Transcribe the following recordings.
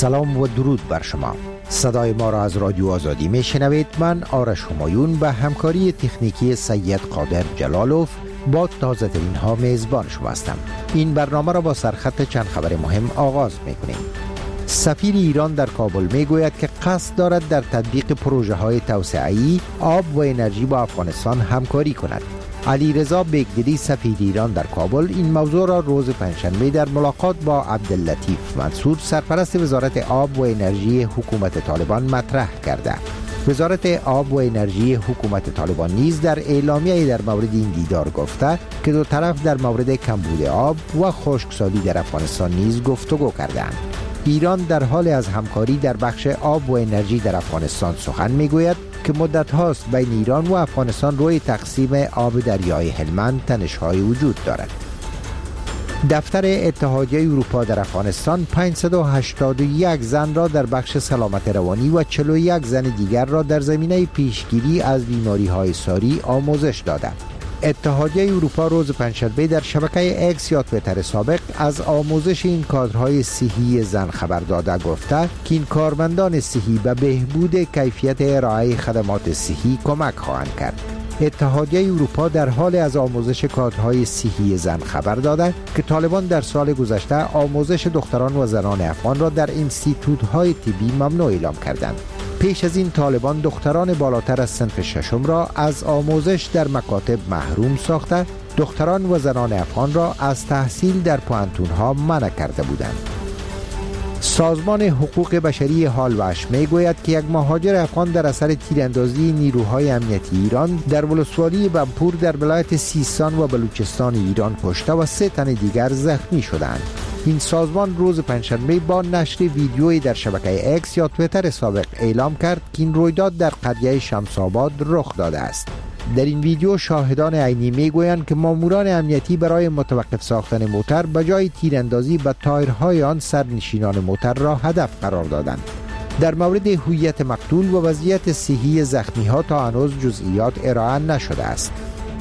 سلام و درود بر شما. صدای ما را از رادیو آزادی می شنوید. من آرش همایون به همکاری تکنیکی سید قادر جلالوف با تازه ترین ها میزبان شما هستم. این برنامه را با سرخط چند خبر مهم آغاز می کنیم. سفیر ایران در کابل می گوید که قصد دارد در تطبیق پروژه های توسعه‌ای آب و انرژی با افغانستان همکاری کند. علیرضا بیگدری سفیر ایران در کابل این موضوع را روز پنجشنبه در ملاقات با عبداللطیف منصور سرپرست وزارت آب و انرژی حکومت طالبان مطرح کرده. وزارت آب و انرژی حکومت طالبان نیز در اعلامیه در مورد این دیدار گفته که دو طرف در مورد کمبود آب و خشکسالی در افغانستان نیز گفتگو کردند. ایران در حال از همکاری در بخش آب و انرژی در افغانستان سخن میگوید که مدت هاست بین ایران و افغانستان روی تقسیم آب دریای هلمند تنش‌های وجود دارد. دفتر اتحادیه اروپا در افغانستان 581 زن را در بخش سلامت روانی و 41 زن دیگر را در زمینه پیشگیری از بیماری‌های ساری آموزش داده. اتحادیه اروپا روز پنجشنبه در شبکه اکس یا توییتر سابق از آموزش این کادرهای صحی زن خبر داده گفته که این کارمندان صحی به بهبود کیفیت ارائه خدمات صحی کمک خواهند کرد. اتحادیه اروپا در حال از آموزش کادرهای صحی زن خبر داده که طالبان در سال گذشته آموزش دختران و زنان افغان را در اینستیتوت‌های طبی ممنوع اعلام کردند. پیش از این طالبان دختران بالاتر از صنف ششم را از آموزش در مکاتب محروم ساخته، دختران و زنان افغان را از تحصیل در پوهنتون‌ها منع کرده بودند. سازمان حقوق بشری هالوش می گوید که یک مهاجر افغان در اثر تیراندازی نیروهای امنیتی ایران در ولسوالی بمپور در ولایت سیستان و بلوچستان ایران کشته و 3 تن دیگر زخمی شدند. این سازمان روز پنجشنبه با نشر ویدیویی در شبکه اکس یا توییتر سابق اعلام کرد که این رویداد در قریه شمس‌آباد رخ داده است. در این ویدیو شاهدان عینی میگویند که ماموران امنیتی برای متوقف ساختن موتر به جای تیراندازی به تایرهای آن سرنشینان موتر را هدف قرار دادند. در مورد هویت مقتول و وضعیت صحی زخمی‌ها تا هنوز جزئیات ارائه نشده است.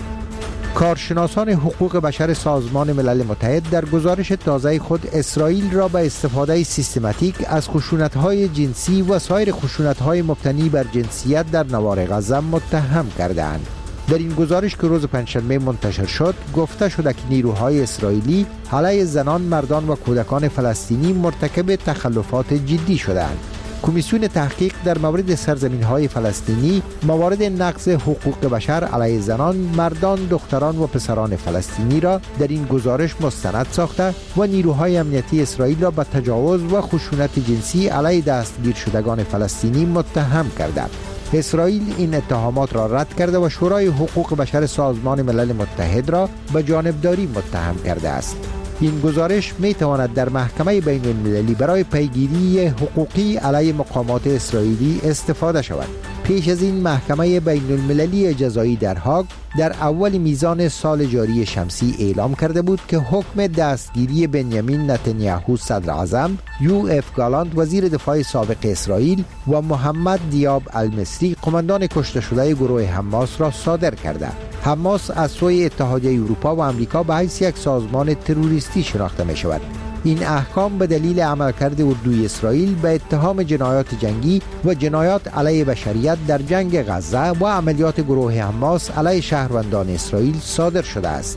کارشناسان حقوق بشر سازمان ملل متحد در گزارش تازه خود اسرائیل را به استفاده سیستماتیک از خشونت‌های جنسی و سایر خشونت‌های مبتنی بر جنسیت در نوار غزه متهم کردند. در این گزارش که روز پنجشنبه منتشر شد گفته شده که نیروهای اسرائیلی علیه زنان، مردان و کودکان فلسطینی مرتکب تخلفات جدی شدند. کمیسیون تحقیق در مورد سرزمین‌های فلسطینی موارد نقض حقوق بشر علیه زنان، مردان، دختران و پسران فلسطینی را در این گزارش مستند ساخته و نیروهای امنیتی اسرائیل را به تجاوز و خشونت جنسی علیه دستگیر شدگان فلسطینی متهم کرده. اسرائیل این اتهامات را رد کرده و شورای حقوق بشر سازمان ملل متحد را به جانبداری متهم کرده است. این گزارش می تواند در محکمه بین المللی برای پیگیری حقوقی علیه مقامات اسرائیلی استفاده شود. پیش از این محکمه بین المللی جزایی در هاگ در اول میزان سال جاری شمسی اعلام کرده بود که حکم دستگیری بنیامین نتانیاهو صدر اعظم، یوآف گالانت وزیر دفاع سابق اسرائیل و محمد دیاب المصری قماندان کشته شده گروه حماس را صادر کرده. حماس از سوی اتحادیه اروپا و آمریکا به حیث یک سازمان تروریستی شناخته می شود. این احکام به دلیل عملکرد اردوی اسرائیل به اتهام جنایات جنگی و جنایات علیه بشریت در جنگ غزه و عملیات گروه حماس علیه شهروندان اسرائیل صادر شده است.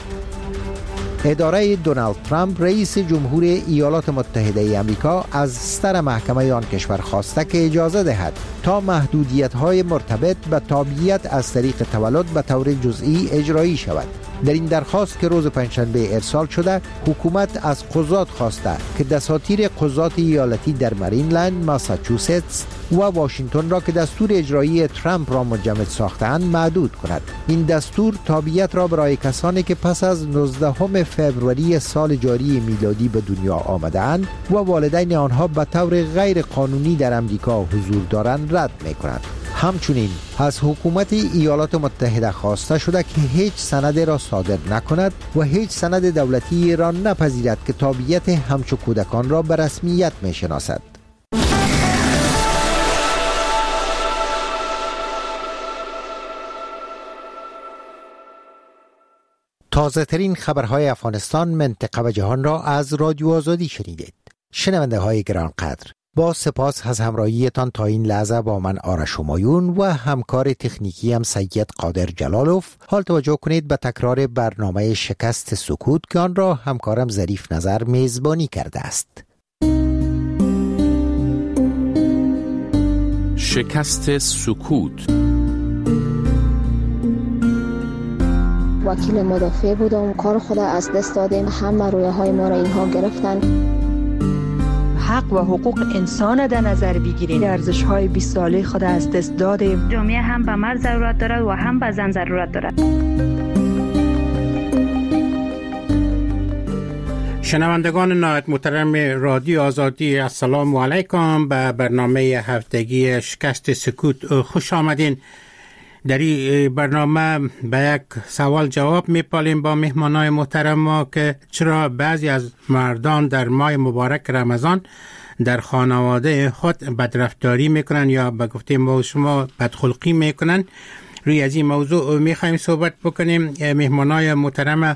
اداره دونالد ترامپ رئیس جمهور ایالات متحده آمریکا از صدر محکمه آن کشور خواسته که اجازه دهد تا محدودیت‌های مرتبط به تابعیت از طریق تولد به طور جزئی اجرایی شود. در این درخواست که روز پنجشنبه ارسال شده، حکومت از قضات خواسته که دساتیر قضات ایالتی در مریلند، ماساچوستس و واشنگتن را که دستور اجرایی ترامپ را مجمد ساختند معدود کند. این دستور تابعیت را برای کسانی که پس از 19 فوریه سال جاری میلادی به دنیا آمدند و والدین آنها به طور غیر قانونی در امریکا حضور دارند رد می‌کند. همچنین از حکومت ایالات متحده خواسته شده که هیچ سند را صادر نکند و هیچ سند دولتی را نپذیرد که تابعیت همچو کودکان را به رسمیت می‌شناسد. تازه ترین خبرهای افغانستان، منطقه و جهان را از رادیو آزادی شنیدید. شنونده های گرانقدر، با سپاس از همراهیتان تا این لحظه با من آرش همایون و همکار تکنیکی هم سید قادر جلالوف. حال توجه کنید به تکرار برنامه شکست سکوت که آن را همکارم ظریف نظر میزبانی کرده است. شکست سکوت. وکیل مدافع بودم، کار خود از دست دادیم، همه رویاهای ما را اینها گرفتن. حق و حقوق انسان در نظر بگیریم، ارزش‌های 20 ساله خود از دست دادیم. جامعه هم به مرد ضرورت داره و هم به زن ضرورت داره. شنوندگان نهایت محترم رادیو آزادی، السلام علیکم. به برنامه هفتگی شکست سکوت خوش آمدین. در این برنامه به یک سوال جواب میپالیم با مهمانای محترم ما که چرا بعضی از مردان در ماه مبارک رمضان در خانواده خود بدرفتاری میکنن یا به گفته ما شما بدخلقی میکنن. روی از این موضوع میخوایم صحبت بکنیم. مهمانای محترم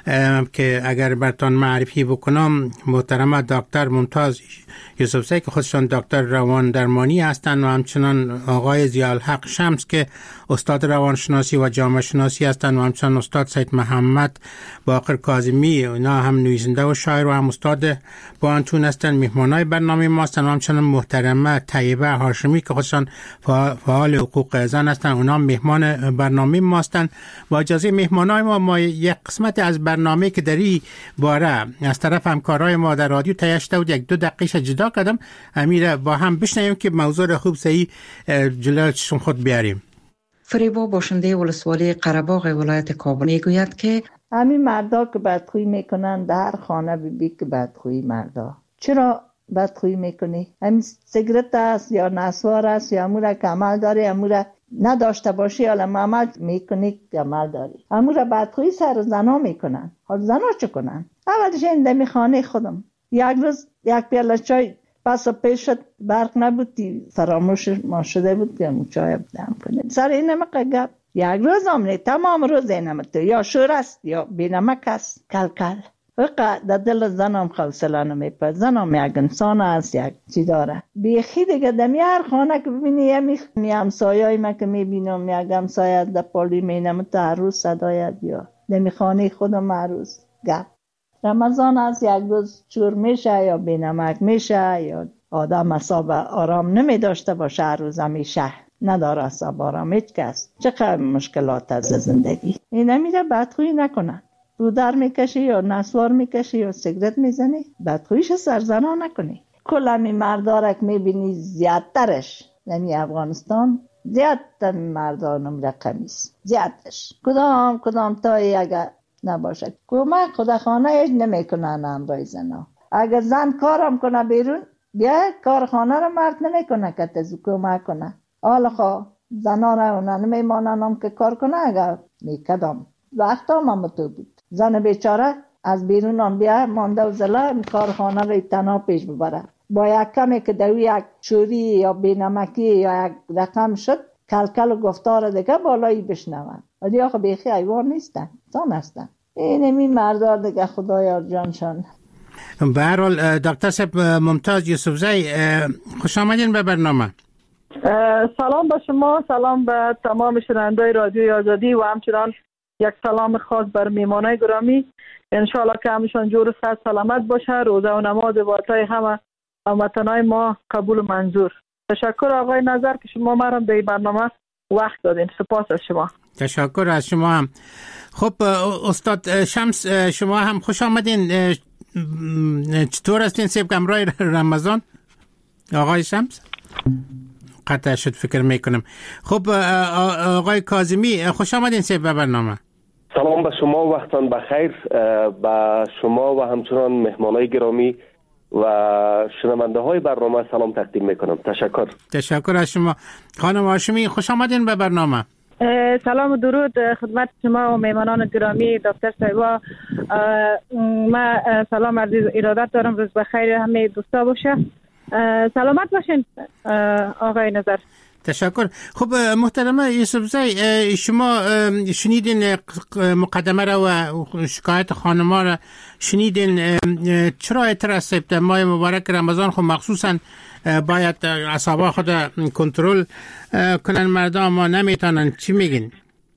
که اگر براتون معرفی بکنم، محترم دکتر ممتاز یوسفزی که خودشان دکتر روان درمانی هستند و همچنان آقای ضیاءالحق شمس که استاد روانشناسی و جامعه شناسی هستند و همچنان استاد سید محمد باقر کاظمی، اونا هم نویسنده و شاعر و هم استاد بانتون هستند. مهمانای برنامه ما هستند و همچنان محترمه طیبه هاشمی که خودشان فعال حقوق زن هستند، اونا مهمان برنامه ما هستند. با اجازه مهمانای ما یک قسمت از برنامه که در این باره از طرف همکارای ما در رادیو تهیه شده بود 1-2 دقیقه جدا کردم، امیر با هم بشنویم که موضوع خوب صحیح جلوی چشم خود بیاریم. فریبا باشنده ولسوالی قره‌باغ ولایت کابل میگوید که همین مردا که بدخویی میکنن در هر خانه بی که بدخویی مردا. چرا بدخویی میکنی؟ همین سیگرت است یا نسوار است یا امور که عمل داری، امور نداشته باشی حالا عمل میکنی که عمل داری. امور بدخویی سر زنا میکنن. حالا زنا چه کنن؟ اولش این دمی خانه خودم یک روز یک پیاله چای پس پیش شد، برق نبودی، فراموش ما شده بود که مو چای دم کنه. سر این نمک گپ یک روز آمنه تمام روز این نمک یا شور است یا بی نمک است. کل فقط در دل زنم خوصله نمیپد. زنم یک انسان است، یک چی داره بیخی دیگه. دمی هر خانه که ببینی می همسایه‌ای من که میبینم یک همسایه در پالی مینم تا هر روز صدایت یا دمی خانه خودم هر روز گپ. رمضان است، یک روز چور میشه یا بینمک میشه یا آدم اصاب آرام نمی داشته باشه، هر روز همیشه نداره اصاب آرام هیچ کس. چقدر مشکلات از زندگی. این نمیره بدخویی نکنن، رودر میکشی یا نسوار میکشی یا سیگرت میزنی، بدخوییش سرزنا نکنی. کل همی مردارک میبینی زیادترش نمی افغانستان زیادتر مردانم رقمیست، زیادتش کدام تایی اگر نباشه کمک خدا خانه نمی کنن امرای زنا. اگر زن کارم کنه بیرون بیا کارخانه رو مرد نمی کنه که تزو کمک کنه. حالا خواه زنا رو نمی ماننم که کار کنه اگر میکدم وقت هم تو بود. زن بیچاره از بیرون هم بیا مانده و زلا کارخانه رو تنها پیش ببره. با یک کمی که دوی یک چوری یا بینمکی یا یک رقم شد کلکل و گفتار دیگه بالایی بشنون. ولی آخه بیخی ایوان نیستن، زن هستن. اینمی مردار دیگه خدایا جانشان. به هر حال دکتر صاحب ممتاز یوسفزی خوش آمدین به برنامه. سلام به شما، سلام به تمام شنوندگان رادیوی آزادی و همچنان یک سلام خاص بر میهمانای گرامی. انشالله که همشان جور و صحت سلامت باشه. روزه و نماز و عبادت‌های همه هموطنای ما قبول و منظور. تشکر آقای نظر که شما ما را به برنامه وقت دادین. سپاس از شما. تشکر از شما هم. خب استاد شمس شما هم خوش آمدین. چطور هستین سیب امرای رمضان؟ آقای شمس قطع شد فکر میکنم. خب آقای کاظمی خوش آمدین سیب برنامه. سلام به شما، وقتان بخیر. به شما و همچنان مهمانای گرامی و شنونده های برنامه سلام تقدیم میکنم. تشکر از شما. خانم هاشمی خوش آمدین به برنامه. سلام و درود خدمت شما و مهمانان گرامی. دکتر صاحبا ما سلام عزیز ارادت دارم. روز بخیر همه دوستا باشه. سلامت باشین آقای نظر. تشکر. خب محترمه یوسفزی، شما شنیدین مقدمه را و شکایت خانما را شنیدین. چرا اعتراض سپت ماه مبارک رمضان خب مخصوصا باید اعصاب خود کنترل کنن مردم ما نمیتونن؟ چی میگین؟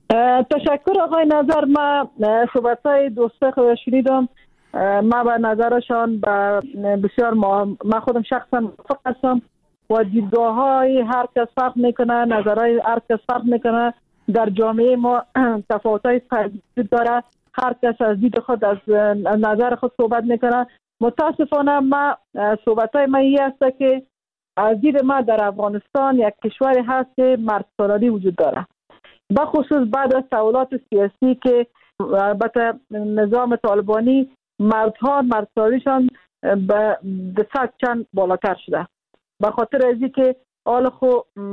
تشکر آقای نظر. ما صحبت‌های دوسته خود شنیدم. ما به نظرشان بسیار ما خودم شخصا موافق هستم و دیدگاه های هر کس فرق میکنه، نظرهای هر کس فرق میکنه. در جامعه ما تفاوت های وجود داره، هر کس از دید خود از نظر خود صحبت میکنه. متاسفانه ما صحبت های ما این است که از دید ما در افغانستان یک کشوری هست که مردسالاری وجود داره، بخصوص بعد از تحولات سیاسی که البته نظام طالبانی مردها مردسالیشان به صد چند بالاتر شده. به خاطر ازی که حال خو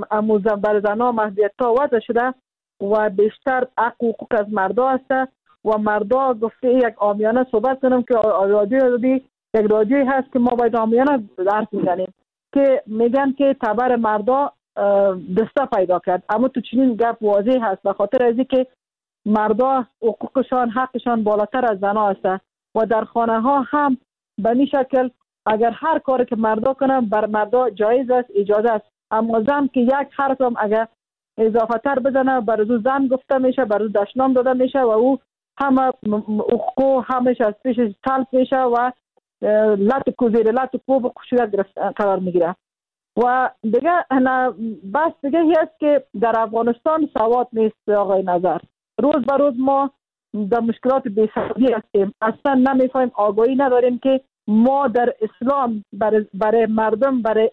بر زنها محدودیت ها وضع شده و بیشتر حق و حقوق از مردا هست و مردا گفته یک عامیانه صحبت کنم که رادیویی هست که ما باید عامیانه درس میزنیم که میگن که تبر مردا دسته پیدا کرد. اما تو چنین گپ واضح هست به خاطر ازی که مردا حقوقشان حقشان بالاتر از زنها هست و در خانه ها هم به این شکل اگر هر کاری که مردا کنن بر مردا جایز است، اجازه است. اما زن که یک حرف هم اگر اضافه تر بزنه بر او زن گفته میشه، بر او دشنام داده میشه و او همه حقوق همش از پیشش سلب میشه و لط کوزیر لط کو به خشونت قرار میگیره. و دیگه بس دیگه هست که در افغانستان سواد نیست آقای نظر. روز به روز ما در مشکلات بی‌سوادی هستیم، اصلا نمیفهمیم، آگاهی نداریم که ما در اسلام برای مردم، برای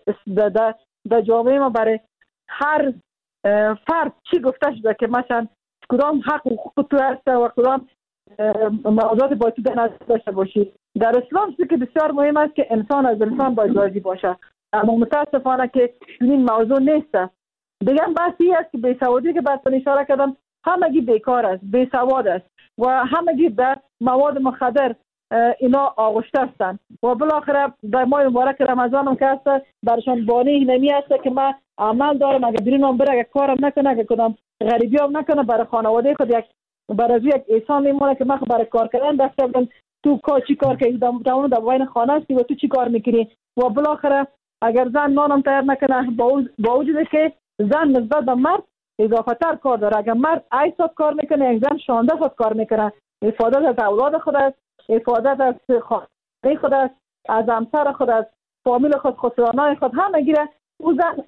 در جامعه ما، برای هر فرد چی گفته شده که مثلا کدام حق و حقوق تو هست و کدام موضوعات باید تو در نظر داشته باشی. در اسلام چیزی که بسیار مهم است که انسان از انسان باید راضی باشه، اما متاسفانه که این موضوع نیست. دیگه بحثی است که بی‌سوادی که بحث اشاره کردم همگی بیکار است، بی‌سواد است و همگی به مواد مخدر اینا آغشته هستند و بالاخره در ماه مبارک رمضان هم که هست برشان بانی نمی هست که من عمل دارم اگر بیرون بره، اگر کارم نکنه، اگر کدام غریبی هم نکنه، برای خانواده خود برای یک احسان میمونه که من برای کار کردن دستم تو چی کار که در بین خانه هستی و تو چی کار میکنی. و بالاخره اگر زن نانم تیار نکنه با وجود که زن نسبت به مرد اضافه تر کار داره، اگر مرد 8 ساعت کار میکنه یک زن 16 ساعت کار میکنه. حفاظت از اولاد خود است، حفاظت از خانواده خود است، از همسر خود است، فامیل خود، خسرانای خود همه گیره او زن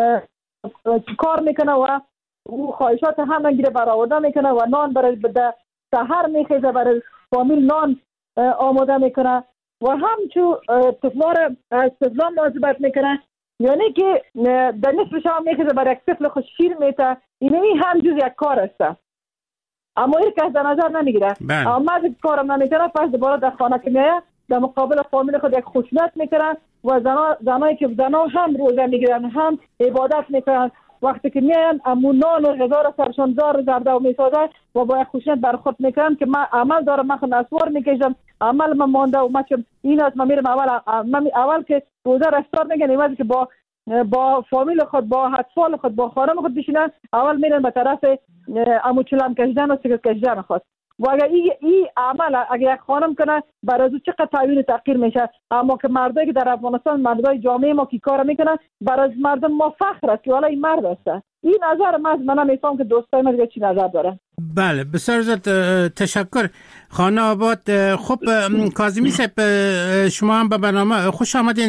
کار میکنه و او خواهشات همه گیره برآورده میکنه و نان برای سحر میخیزه، برای فامیل نان آماده میکنه و همچون طفلان از طفلان مواظبت میکنه، یعنی که در نصف شام میخیزه برای یک طفل خود شیر میته. این هم جز یک کار است اما این کس در نظر نمیگیره. اما مرد کارم نمیکنه پس دوباره در خانه که میایه در مقابل فامیل خود یک خشونت میکنن و زنایی که زنها هم روزه میگیرن هم عبادت میکنن، وقتی که میاین امون نان و غذا را سرشان زار زرده و میسازن و با یک خشونت بر خود میکنن که من عمل دارم، من خود نسوار میکشم، عمل من مانده و من این است من میرم اول که روزه رفتار میگن ایمازی که با فامیل خود، با اطفال خود، با خانم خود بشینن، اول میرن به طرف امو چلم کشیدن و سیگار کشیدن خود. و اگر این عمل اگر یک خانم کنه برای او چقدر تعیین تغییر میشه. اما که مردایی که در افغانستان مردای جامعه ما که کار میکنن برای مردم ما فخر است که حالا این مرد است. این نظر من نمیفهم که دوستای من دیگه چی نظر داره. بله بسیار زیاد تشکر خانه آباد. خب کاظمی صاحب شما هم به برنامه خوش آمدین.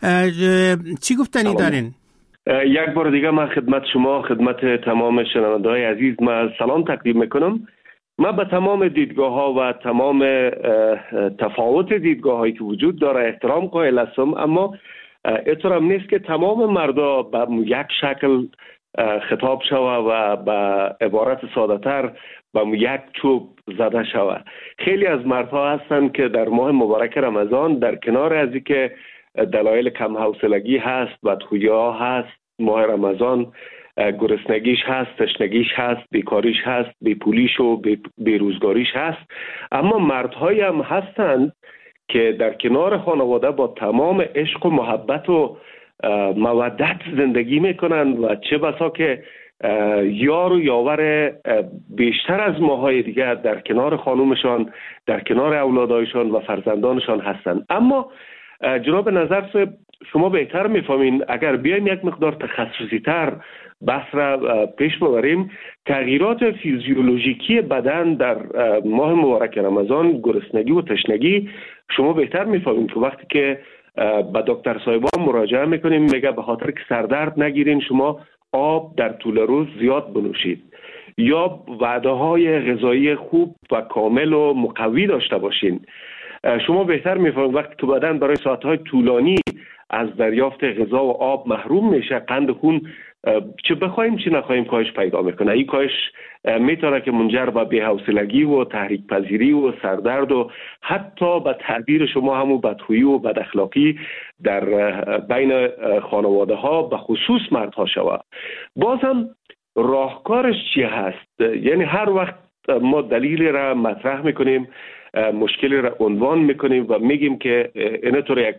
چی گفتنی دارین؟ یک بار دیگه من خدمت شما، خدمت تمام شنونده‌های عزیز من سلام تقدیم میکنم. من به تمام دیدگاه ها و تمام تفاوت دیدگاه هایی که وجود داره احترام قائل هستم، اما اینطور هم نیست که تمام مردا به یک شکل خطاب شوه و به عبارت ساده تر به یک چوب زده شوه. خیلی از مردها هستن که در ماه مبارک رمضان در کنار از اینکه دلایل کم حوصلگی هست، بدخویی ها هست، ماه رمضان گرسنگیش هست، تشنگیش هست، بیکاریش هست، بیپولیش و بیروزگاریش هست، اما مردهایی هم هستند که در کنار خانواده با تمام عشق و محبت و مودت زندگی میکنن و چه بسا که یار و یاور بیشتر از ماهای دیگر در کنار خانومشان، در کنار اولادایشان و فرزندانشان هستند. اما جناب نظر صاحب، شما بهتر میفهمین اگر بیایم یک مقدار تخصصی تر بحث را پیش ببریم، تغییرات فیزیولوژیکی بدن در ماه مبارک رمضان، گرسنگی و تشنگی، شما بهتر میفهمین که وقتی که به دکتر صاحبان مراجعه میکنیم میگه به خاطر که سردرد نگیرین شما آب در طول روز زیاد بنوشید، یا وعده های غذایی خوب و کامل و مقوی داشته باشین. شما بهتر میفهمید وقتی که بدن برای ساعتهای طولانی از دریافت غذا و آب محروم میشه، قند خون چه بخوایم چه نخواهیم کاهش پیدا میکنه. این کاهش میتونه که منجر به بی‌حوصلگی و تحریک پذیری و سردرد و حتی به تعبیر شما همون بدخویی و بداخلاقی در بین خانواده ها به خصوص مردها شود. بازم راهکارش چی هست؟ یعنی هر وقت ما دلیلی را مطرح میکنیم، مشکلی را عنوان میکنیم و میگیم که اینطور یک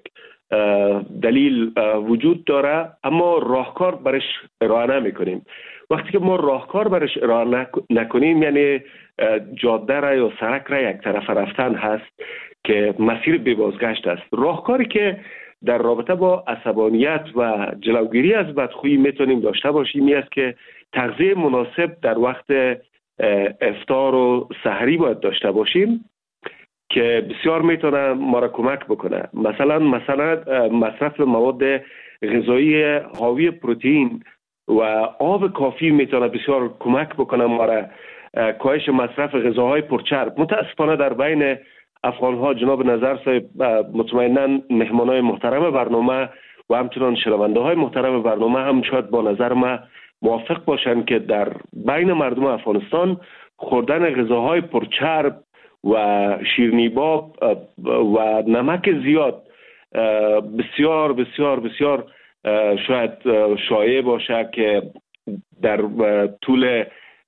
دلیل وجود داره اما راهکار برش ارائه نمیکنیم. وقتی که ما راهکار برش ارائه نکنیم یعنی جاده را یا سرک را یک طرف رفتن هست که مسیر بی بازگشت است. راهکاری که در رابطه با عصبانیت و جلوگیری از بدخویی میتونیم داشته باشیم این است که تغذیه مناسب در وقت افطار و سحری باید داشته باشیم که بسیار میتونه ما را کمک بکنه. مثلا مصرف مواد غذایی حاوی پروتئین و آب کافی میتونه بسیار کمک بکنه ما را کاهش مصرف غذاهای پرچرب. متاسفانه در بین افغان‌ها جناب نظر صاحب مطمئناً مهمانای محترم برنامه و همچنان شنونده های محترم برنامه هم شاید با نظر ما موافق باشند که در بین مردم افغانستان خوردن غذاهای پرچرب و شیرینی‌باب و نمک زیاد بسیار بسیار بسیار شاید شایع باشه که در طول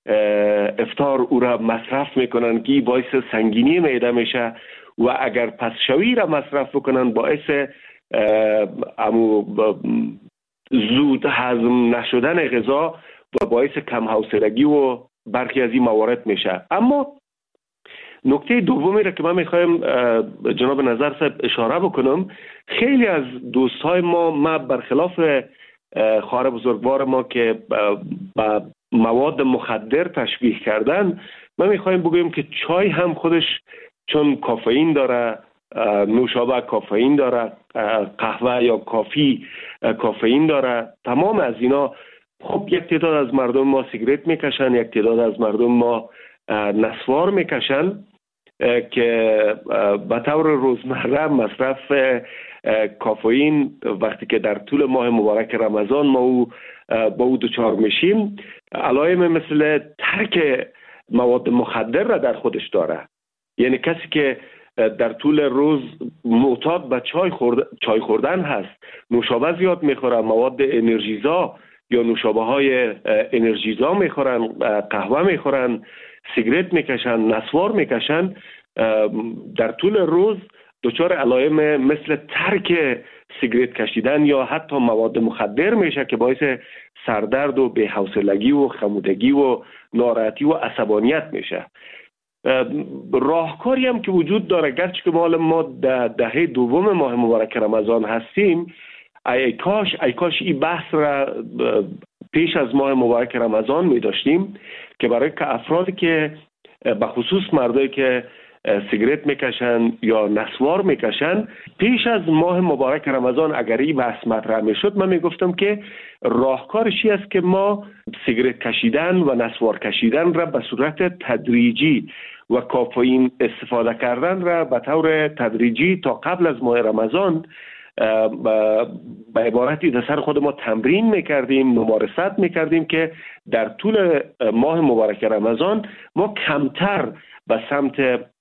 افطار او را مصرف میکنن که باعث سنگینی معده میشه و اگر پس شوی را مصرف بکنن باعث زود هضم نشدن غذا و باعث کم حوصلگی و برخی از این موارد میشه. اما نکته دومی را که من میخوایم جناب نظر صاحب اشاره بکنم، خیلی از دوستای ما برخلاف خواهر بزرگوار ما که با مواد مخدر تشبیه کردن، ما میخوایم بگویم که چای هم خودش چون کافئین داره، نوشابه کافئین داره، قهوه یا کافی کافئین داره، تمام از اینا. خب یک تعداد از مردم ما سیگرت میکشن، یک تعداد از مردم ما نسوار میکشن که به طور روزمره مصرف کافئین وقتی که در طول ماه مبارک رمضان ما با او دچار میشیم علائم مثل ترک مواد مخدر را در خودش داره. یعنی کسی که در طول روز معتاد به چای خوردن هست، نوشابه زیاد میخوره، مواد انرژیزا یا نوشابه های انرژیزا میخورن، قهوه میخورن، سیگرت میکشن، نسوار میکشن، در طول روز دچار علائم مثل ترک سیگرت کشیدن یا حتی مواد مخدر میشه که باعث سردرد و بی‌حوصلگی و خمودگی و ناراحتی و عصبانیت میشه. راهکاری هم که وجود داره، گرچه که ما دهه دوم ماه مبارک رمضان هستیم، ای کاش این بحث را پیش از ماه مبارک رمضان می داشتیم که برای که افرادی که به خصوص مردایی که سیگرت میکشن یا نسوار میکشن پیش از ماه مبارک رمضان اگر این بحث مطرح میشد، من میگفتم که راهکارش این است که ما سیگرت کشیدن و نسوار کشیدن را به صورت تدریجی و کافئین استفاده کردن را به طور تدریجی تا قبل از ماه رمضان به عبارتی در سر خود ما تمرین میکردیم، ممارست میکردیم که در طول ماه مبارک رمضان ما کمتر به سمت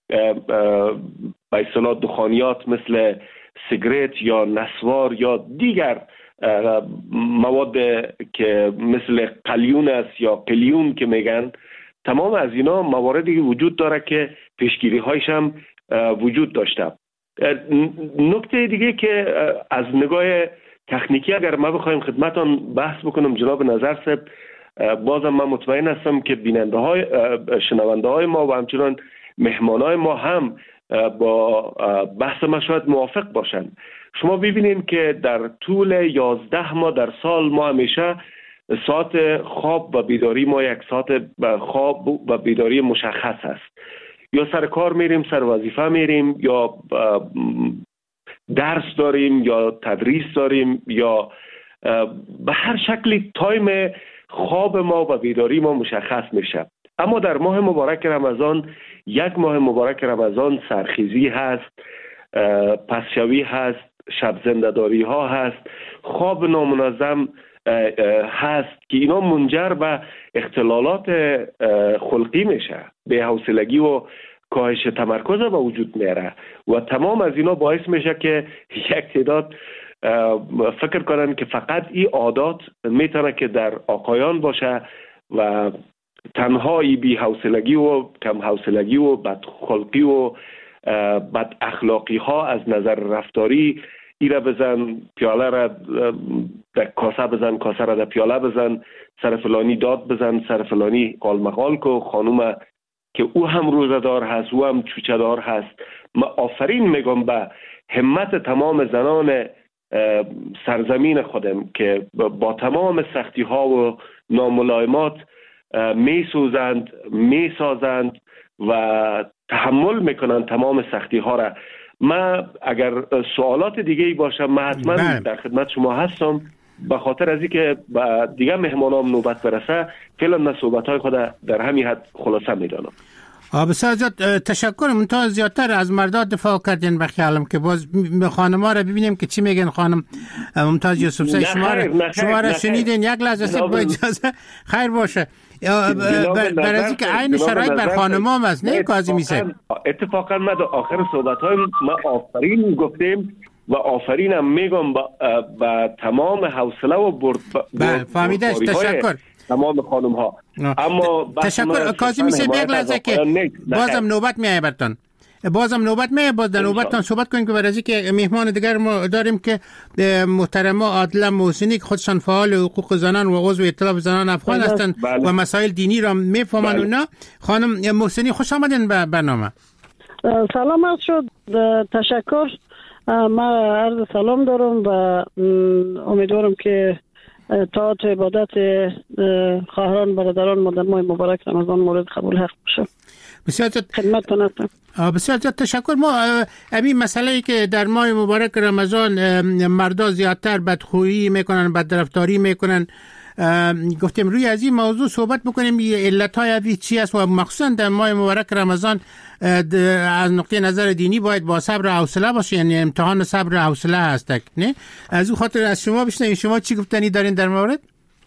به اصطلاح دخانیات مثل سیگرت یا نسوار یا دیگر مواد که مثل قلیون است یا قلیون که میگن، تمام از اینا مواردی وجود داره که پیشگیری هایش هم وجود داشته. نکته دیگه که از نگاه تکنیکی اگر ما بخوایم خدمتان بحث بکنم جناب نظر صاحب، بازم من مطمئن هستم که شنونده های ما و همچنان مهمان های ما هم با بحث ما شاید موافق باشند. شما ببینید که در طول 11 ماه در سال ما همیشه ساعت خواب و بیداری ما یک ساعت خواب و بیداری مشخص است. یا سر کار میریم، سر وظیفه میریم، یا درس داریم، یا تدریس داریم، یا به هر شکلی تایم خواب ما و بیداری ما مشخص میشه. اما در ماه مبارک رمضان، یک ماه مبارک رمضان، سرخیزی هست، پسشوی هست، شب زنده‌داری ها هست، خواب نامنظم هست که اینا منجر به اختلالات خلقی میشه، بی‌حوصلگی و کاهش تمرکز به وجود میاره و تمام از اینا باعث میشه که یک تعداد فکر کنن که فقط این عادات میتونه که در آقایان باشه و تنها ای بی حوصلگی و کم حوصلگی و بدخلقی و بد اخلاقی ها از نظر رفتاری، ایره بزن پیاله را در کاسه بزن، کاسه را در پیاله بزن، سر فلانی داد بزن، سر فلانی قال مقال کو، خانوم که او هم روزدار هست، او هم چوچه دار هست. من آفرین میگم به همت تمام زنان سرزمین خودم که با تمام سختی ها و ناملایمات می سوزند، می سازند و تحمل میکنند تمام سختی ها را. من اگر سوالات دیگه ای باشه من حتما در خدمت شما هستم، به خاطر از اینکه با دیگه مهمانام نوبت برسه فعلا من صحبت‌های خود در همین حد خلاصه میدانم. بسیار زیاد تشکر. منتها زیادتر از مردا دفاع کردین، بخیالم که باز خانم‌ها را ببینیم که چی میگن. خانم ممتاز یوسفزی شما را شنیدین. یک لحظه با اجازه خیر باشه. برای اینکه عین شرایط بر خانم‌ها است، نه کاظمی صاحب؟ اتفاقا ما در آخر صحبت‌های ما آفرین گفتیم و آفرینم میگم با تمام حوصله و برد فهمیدش. تشکر تمام خانم ها. اما تشکر کاظمی صاحب. یک لحظه که بازم نوبت میایه برتون، بازم نوبت میایه، باز در نوبتتون صحبت کنیم که برای که مهمان دیگر ما داریم که محترمه عادله محسنی که خودشان فعال حقوق زنان و عضو ائتلاف زنان افغان هستند و مسائل دینی را میفهمند. اونا خانم محسنی خوش آمدین به برنامه. سلام عرض شد. تشکر. من عرض سلام دارم و امیدوارم که طاعت و عبادت خواهران برادران ما در ماه مبارک رمضان مورد قبول حق باشه. بسیار خدمتتون هستم. بسیار تشکر. ما همین مسئله که در ماه مبارک رمضان مردا زیادتر بدخویی میکنن، بدرفتاری میکنن، گفتیم روی از این موضوع صحبت بکنیم. علت‌های اوی چی است و مخصوصا در ماه مبارک رمضان از نقطه نظر دینی باید با صبر و حوصله باشه، یعنی امتحان صبر و حوصله هست، نه؟ از اون خاطر از شما بشنویم شما چی گفتنی دارین در مورد؟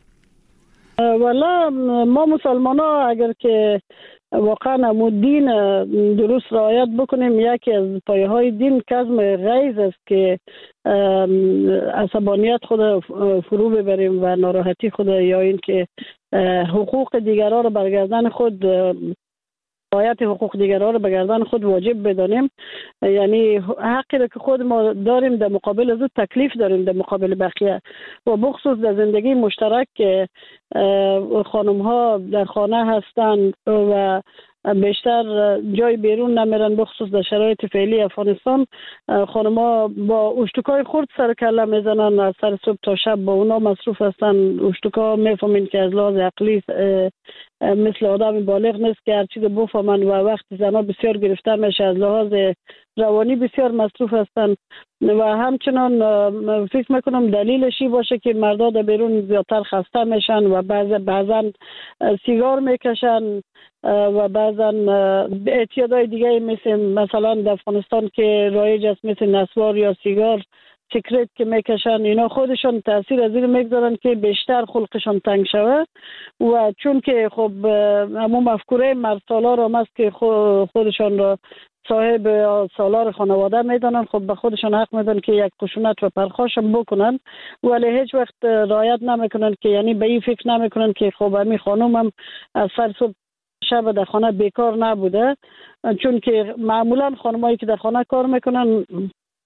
والا ما مسلمان‌ها اگر که واقعا همو دین درست رعایت بکنیم، یکی از پایه‌های دین کظم غیظ است که عصبانیت خود فرو ببریم و ناراحتی خود، یا این که حقوق دیگران رو برگردن خود، رعایت حقوق دیگران رو به گردن خود واجب بدانیم. یعنی حقی را که خود ما داریم در مقابل از او تکلیف داریم در مقابل بقیه، و بخصوص در زندگی مشترک که خانم ها در خانه هستند و بیشتر جای بیرون نمیرن، بخصوص در شرایط فعلی افغانستان. خانم‌ها با اشتکای خرد سر کله میزنن، از سر صبح تا شب با اونا مصروف هستن. اشتکا میفهمین که از لحاظ عقلی مثل آدم بالغ نیست که هر چیز بفهمن و وقتی زنها بسیار گرفته میشه، از لحاظ روانی بسیار مصروف هستن. و همچنان فکر میکنم دلیلشی باشه که مردا در بیرون زیادتر خسته میشن و بعضا سیگار میکشن و بعضا اعتیادهای دیگه مثلا در افغانستان که رایج است مثل نسوار یا سیگار، سیگرت که میکشن، اینا خودشون تاثیر از این میگذارن که بیشتر خلقشون تنگ شوه. و چون که خب همون مفکوره مرد سالار هم است که خودشون را صاحب سالار خانواده میدانن، خب به خودشون حق میدن که یک خشونت و پرخاشم بکنن، ولی هیچ وقت رعایت نمیکنن که یعنی به این فکر نمیکنن که خب همین خانم هم از سر صبح شب در خانه بیکار نبوده. چون که معمولا خانمایی که در خانه کار میکنن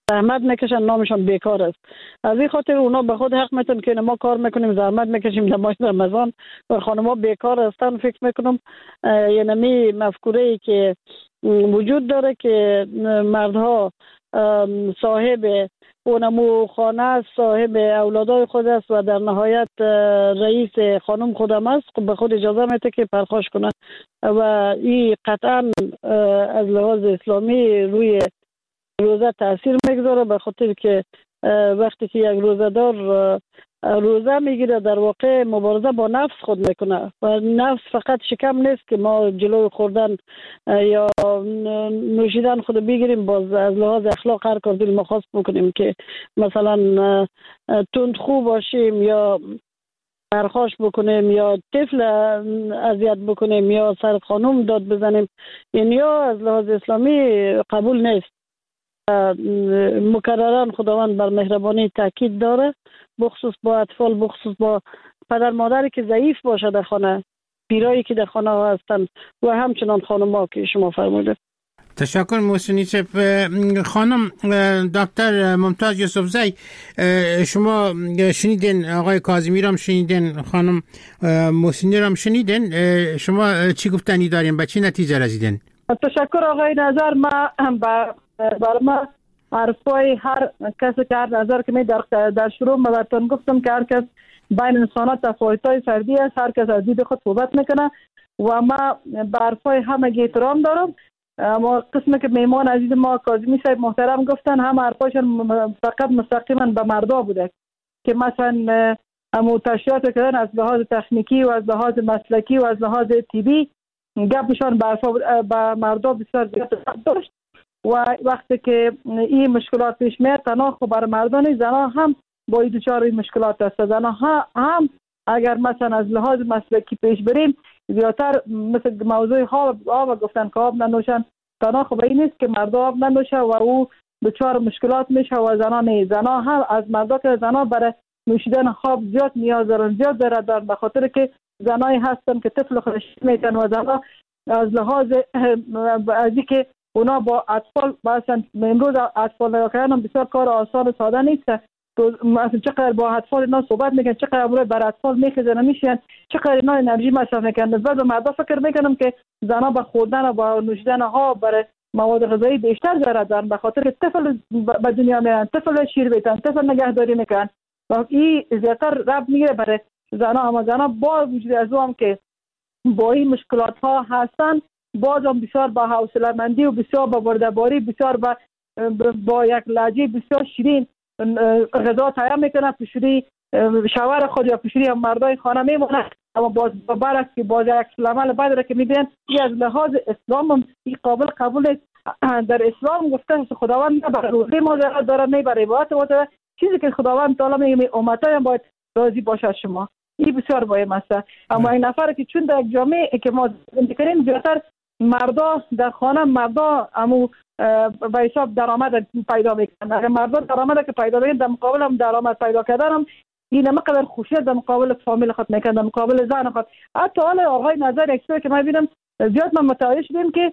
زحمت میکشن نامشان بیکار است. از این خاطر اونا به خود حق میتون که ما کار میکنیم زحمت میکشیم در ماه رمضان و خانم‌ها بیکار هستن. فکر میکنم یعنی مفکوره ای که وجود داره که مردها صاحب اونمو خانه است، صاحب اولادای خود است و در نهایت رئیس خانم خودم است، به خود اجازه میده که پرخاش کنه و این قطعا از لحاظ اسلامی روی روزه تاثیر میگذاره، به خاطر که وقتی که یک روزه‌دار روزه میگیره در واقع مبارزه با نفس خود میکنه و نفس فقط شکم نیست که ما جلوی خوردن یا نوشیدن خود بگیریم، باز از لحاظ اخلاق هر کار دل ما خواست بکنیم که مثلا تندخو باشیم یا پرخاش بکنیم یا طفل اذیت بکنیم یا سر خانم داد بزنیم، این یا از لحاظ اسلامی قبول نیست. مکرران خداوند بر مهربانی تاکید داره، بخصوص با اطفال، بخصوص با پدر مادری که ضعیف باشه در خانه، پیرایی که در خانه ها هستن و همچنان خانم‌ها که شما فرموده. تشکر محسنی صاحب. خانم دکتر ممتاز یوسفزی، شما شنیدین آقای کاظمی را هم شنیدین، خانم محسنی را هم شنیدین، شما چی گفتنی دارین، به چی نتیجه رسیدین؟ تشکر آقای نظر. ما بر ما حرفای هر کسی که هر نظر که می در شروع براتون گفتم که هر کس بین انسانات تفاوت‌های فردی است، هر کس از دید خود صحبت میکنه و ما به حرفای همگی احترام دارم. اما قسمی که میمان عزیز ما کاظمی صاحب محترم گفتن هم حرفایشان فقط مستقیما به مردا بوده که مثلا تشریحات کردن از لحاظ تکنیکی و از لحاظ مسلکی و از لحاظ طبی گپشان به مردا بسیار زیاد داشت و وقتی که این مشکلات پیش میاد تنها خب بر مردان، زنها هم با این دچار این مشکلات هست. زنها هم اگر مثلا از لحاظ مسلکی پیش بریم زیادتر مثل موضوع آب گفتن که آب ننوشن، تنها خب این نیست که مردا آب ننوشه و او دچار مشکلات میشه و زنها نه. زنها هم از مردا که زنها برای نوشیدن خواب زیاد نیاز دارن، زیاد دارن، به خاطر که زنایی هستن که طفل خودش میتن و زنها از لحاظ از اینکه اونا با اطفال مثلا امروز اطفال نگاه کردن بسیار کار آسان و ساده نیست. مثلا چقدر با اطفال اینا صحبت میکنن، چقدر امروز بر اطفال میخزن میشن، چقدر اینا انرژی مصرف میکنن. نسبت به مردا فکر میکنم که زنها با خوردن و با نوشیدن ها برای مواد غذایی بیشتر ضرر دارن، به خاطر طفل به دنیا میارن، طفل شیر میتن، طفل نگهداری میکنن و این زیادتر رب میگیره برای زنها. اما زنها با وجود از هم که با این مشکلات ها هستن باز هم بسیار با حوصله‌مندی و بسیار با بردباری، بسیار با یک لهجه بسیار شیرین غذا تیار میکنه، پیشوری شوهر خود یا پیشوری مردای خانه میمونه. اما باز برعکس که باز یک عمل بد را که میبینن این از لحاظ اسلام هم این قابل قبول در اسلام گفته خداوند نه برای روزه ما داره نه برای عبادت ما داره، چیزی که خداوند تعالی میگه امتای هم باید راضی باشه شما، این بسیار مهم است. اما این نفر که چون در جامعه که ما زندگی کنیم زیادتر مردا در خانه مردا امو به حساب درآمد پیدا میکنن. اگر مردا درآمد که پیدا میکنن در مقابل هم درآمد پیدا کردن هم این مقدار خوشیت در مقابل فامیل خود میکنن، در مقابل زن خود. حتی حالا آقای نظر اکسپرت که ما ببینم زیاد من متوجه شدیم که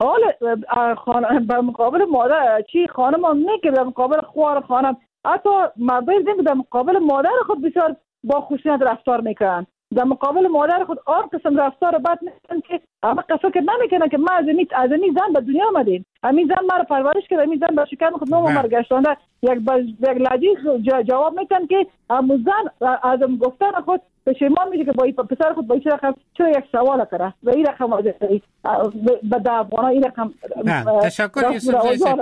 حالا در مقابل مادر چی خانم هم نه که در مقابل خوار خانم، حتی مردای زن در مقابل مادر خود بسیار با خوشیت رفتار میکنن، در مقابل مادر خود آن قسم رفتار بد میکنن که اما قصه که نمیکنن که ما از این زن به دنیا آمدیم، همین زن ما رو پرورش کرد، همین زن به شکم خود نام ما گشتانده. یک لحظه جواب میتن که همون زن از گفتن خود پشیمان میشه که با این پسر خود با این رقم چرا یک سوال کرده و این رقم آزادی به دعوانا این رقم. تشکر یوسف.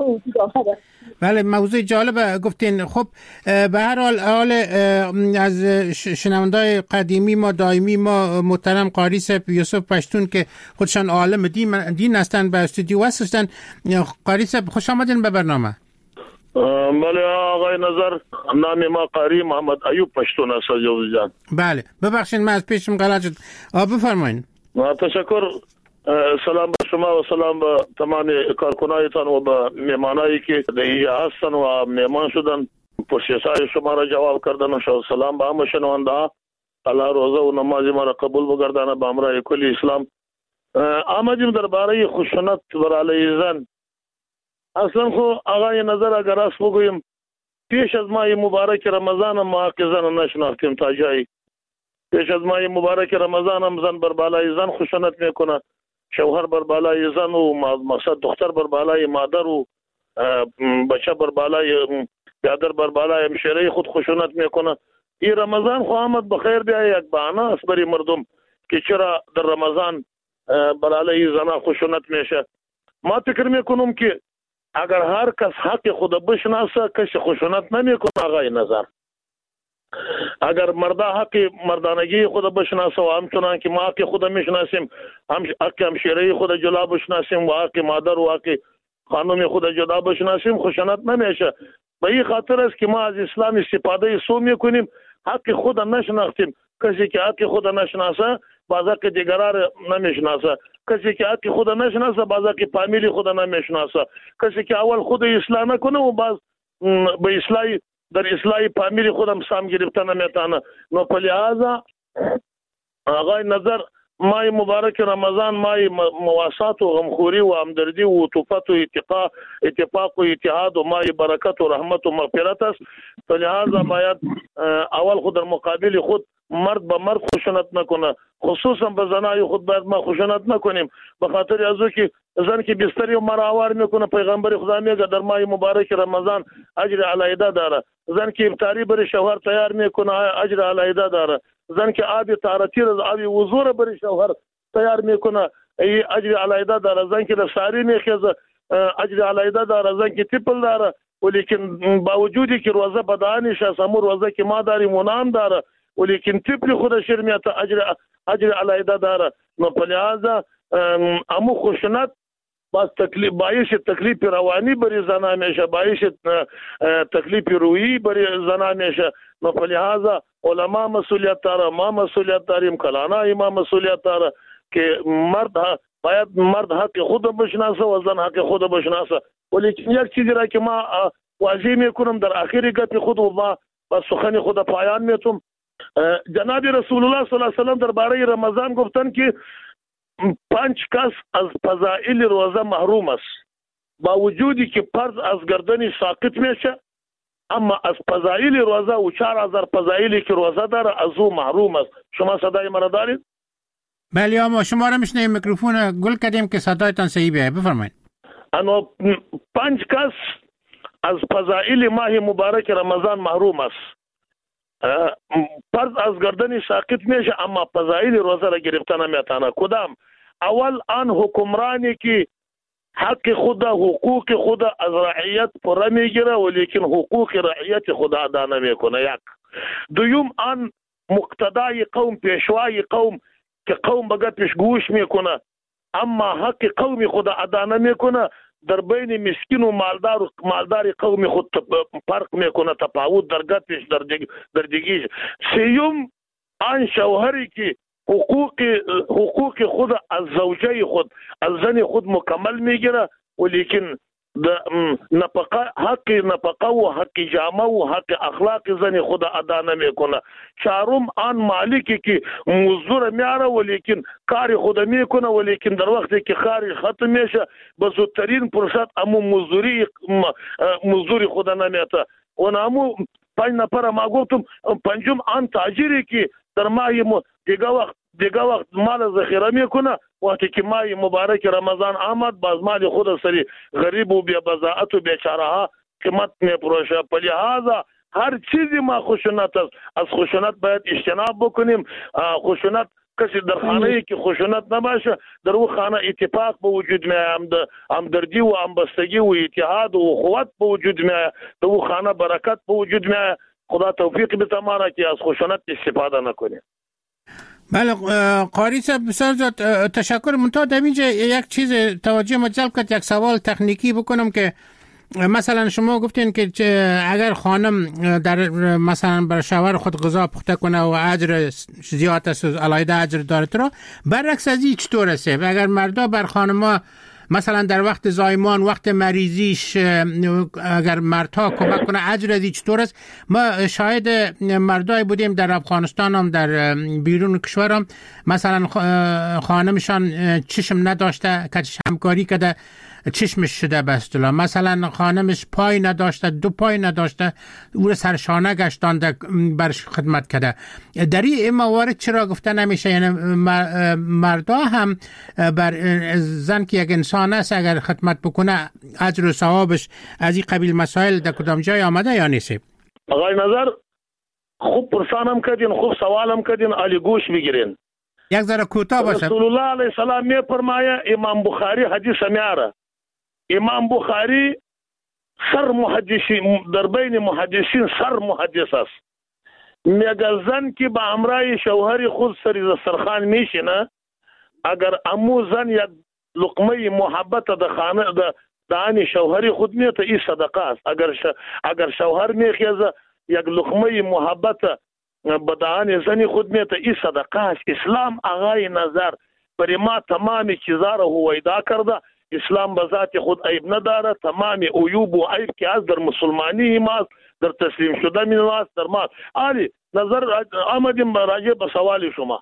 بله موضوع جالب گفتین. خب به هر حال از شنوندای قدیمی ما دائمی ما محترم قاری صاحب یوسف پشتون که خودشان عالم دین هستند به استودیو هستند. قاری صاحب خوش آمدین به برنامه. بله آقای نظر، نام ما قاری محمد ایوب پشتون است جوزی جان. بله ببخشید من از پیشم غلط شد. بفرمایید. تشکر. سلام به شما و سلام به تمام کارکنایتان و به مهمانایی که اینجا هستن و مهمان شدن، پرسش‌های شما را جواب کردن و سلام به همه شنونده. الله روزه و نماز ما را قبول بگردانه به امر کل اسلام. آمدیم درباره خشونت بر علیه زن. اصلا خو آقای نظر اگر راست بگویم پیش از ماه مبارک رمضان ما که زن نشناختیم تا جایی. پیش از ماه مبارک رمضان هم زن بر بالای زن خشونت میکنه، شوهر بر بالای زن و مقصد دختر بر بالای مادر و بچه بر بالای پدر بر بالای همشیره خود خشونت میکنه. این رمضان خو آمد بخیر بیا یک بهانه است برای مردم که چرا در رمضان بر علیه زنها خشونت میشه. ما فکر میکنم که اگر هر کس حق خود بشناسه کسی خشونت نمیکنه. آقای نظر اگر مردا حق مردانگی خود بشناسه و همچنان که ما حق خود میشناسیم، حق همشیره خود جلا بشناسیم و حق مادر و حق خانم خود جدا بشناسیم، خشونت نمیشه. به این خاطر است که ما از اسلام استفاده سو میکنیم، حق خود نشناختیم. کسی که حق خود نشناسه باز حق دیگران نمیشناسه، کسی که حق خود نشناسه باز حق فامیلی خود نمیشناسه، کسی که اول خود اصلاح نکنه و باز به اصلاح در اصلاح فامیلی خودم سام گرفته نمیتونه. نو په لحاظا آقای نظر ماه مبارک رمضان ماه مواسات و غمخوری و همدردی و عطوفت و اتفاق و اتحاد و ماه برکت و رحمت و مغفرت است. په لحاظا باید اول خود در مقابل خود مرد به مرد خشونت نکنه، خصوصا به زنای خود باید ما خشونت نکنیم. به خاطر ازو که زن که بستری و مراوار میکنه پیغمبر خدا میگه در ماه مبارک رمضان اجر علیده داره. زن که افطاری برای شوهر تیار میکنه اجر علیده داره. زن که آب طهارتی را آب وضو برای شوهر تیار میکنه اجر علیده داره. زن که ساری میخیزه اجر علیده داره. زن که تیپل داره ولیکن با وجودی که روزه بدانش است، همون روزه که ما داریم اونام داره ولیکن تیپل خود شرمیت اجر علیده داره. نو په لحاظا امو خشونت باز باعث تکلیف روانی بری زنان میشه، باعث تکلیف روحی بری زنان میشه. نو په لحاظا علما مسئولیت داره، ما مسئولیت داریم، کلانا ما مسئولیت داره که باید مرد حق خود بشناسه و زن حق خود بشناسه. ولیکن یک چیزی را که ما واضح میکنم در آخری گپ خود و ما با سخن خود پایان میتونم. جناب رسول الله صلی الله علیه وسلم درباره رمضان گفتن که 5 کس از فضائل روزه محروم است، با وجودی که فرض از گردن ساقط میشه اما از فضائل روزه و 4000 فضائلی که روزه داره از او محروم است. شما صدای مرا دارید؟ بله اما شما را میشنیم. میکروفون گل کردیم که صدایتان صحیح بیه، بفرمایید. اما 5 کس از فضائل ماه مبارک رمضان محروم است، فرض از گردن ساقط میشه اما فضائل روزه را گرفته نمیتونه. کدام؟ اول آن حکمرانی که حق خود حقوق خود از رعیت پره میگیره ولیکن حقوق رعیت خود ادا نمیکنه. یک. دوم آن مقتدای قوم، پیشوای قوم که قوم بگه پیش گوش میکنه اما حق قوم خود ادا نمیکنه، در بین مسکین و مالدار قوم خود فرق میکنه، تفاوت در گتش در دیگیش. سیوم آن شوهری که حقوق خود از زوجه خود از زن خود مکمل میگیره ولیکن حق نفقه و حق جامه و حق اخلاق زن خود ادا نمیکنه. چهارم آن مالکی که مزدور میاره ولیکن کار خود میکنه ولیکن در وقتی که کار ختم میشه به زودترین فرصت امو مزدوری خود نمیته. و نامو 5 نفر ما گفتم. پنجم آن تاجری که در ماه دیگه وقت مال ذخیره میکنه وقتی که ماه مبارک رمضان آمد باز مال خود سری غریب و بی بضاعت و بیچاره ها قیمت میپروشه. په لحاظا هر چیزی ما خشونت است، از خشونت باید اجتناب بکنیم. خشونت کسی در خانه ای که خشونت نباشه در او خانه اتفاق به وجود میاد، همدردی و همبستگی و اتحاد و اخوت به وجود میاد، در او خانه برکت به وجود میاد. خدا توفیق بده ما که از خشونت استفاده نکنیم. بله قاری صاحب بسیار زیاد تشکر. منتها در اینجا یک چیز توجه ما جلب کرد، یک سوال تکنیکی بکنم که مثلا شما گفتین که اگر خانم در مثلا بر شوهر خود غذا پخته کنه و اجر زیاد است، علاوه اجر داره، تو برعکس از این چطور است؟ اگر مردا بر خانما مثلا در وقت زایمان، وقت مریضیش اگر مردها کمک کنه اجر ازی چطور است؟ ما شاهد مردای بودیم در افغانستان هم در بیرون کشورم، مثلا خانمشان چشم نداشته، کچش همکاری کرده چشمش شده به اصطلاح، مثلا خانمش پای نداشته، 2 پای نداشته، او سرشانه گشتانده برش خدمت کرده. در این موارد چرا گفته نمیشه؟ یعنی مردا هم بر زن که یک انسان است اگر خدمت بکنه اجر و ثوابش از این قبیل مسائل در کدام جای آمده یا نیست؟ آقای نظر خوب پرسانم کردین، خوب سوالم کردین، علی گوش بگیرین. یک ذره کوتاه باشه. رسول الله علیه السلام می فرمایه، امام بخاری حدیث میاره، امام بخاری سر محدثین در بین محدثین سر محدث است. میگه زن که به همراه شوهر خود سر دسترخوان میشینه، اگر امو زن یک لقمه محبت در خانه دهان شوهر خود میته، این صدقه است. اگر شوهر میخیزه یک لقمه محبت به دهان زن خود میته، این صدقه است. اسلام آقای نظر برای ما تمام چیزا را هویدا کرده. اسلام به ذات خود عیب نداره، تمام عیوب و عیب که از در مسلمانی ماست، در تسلیم شده می ماست، در ما علی نظر آمدیم راجع به سوال شما.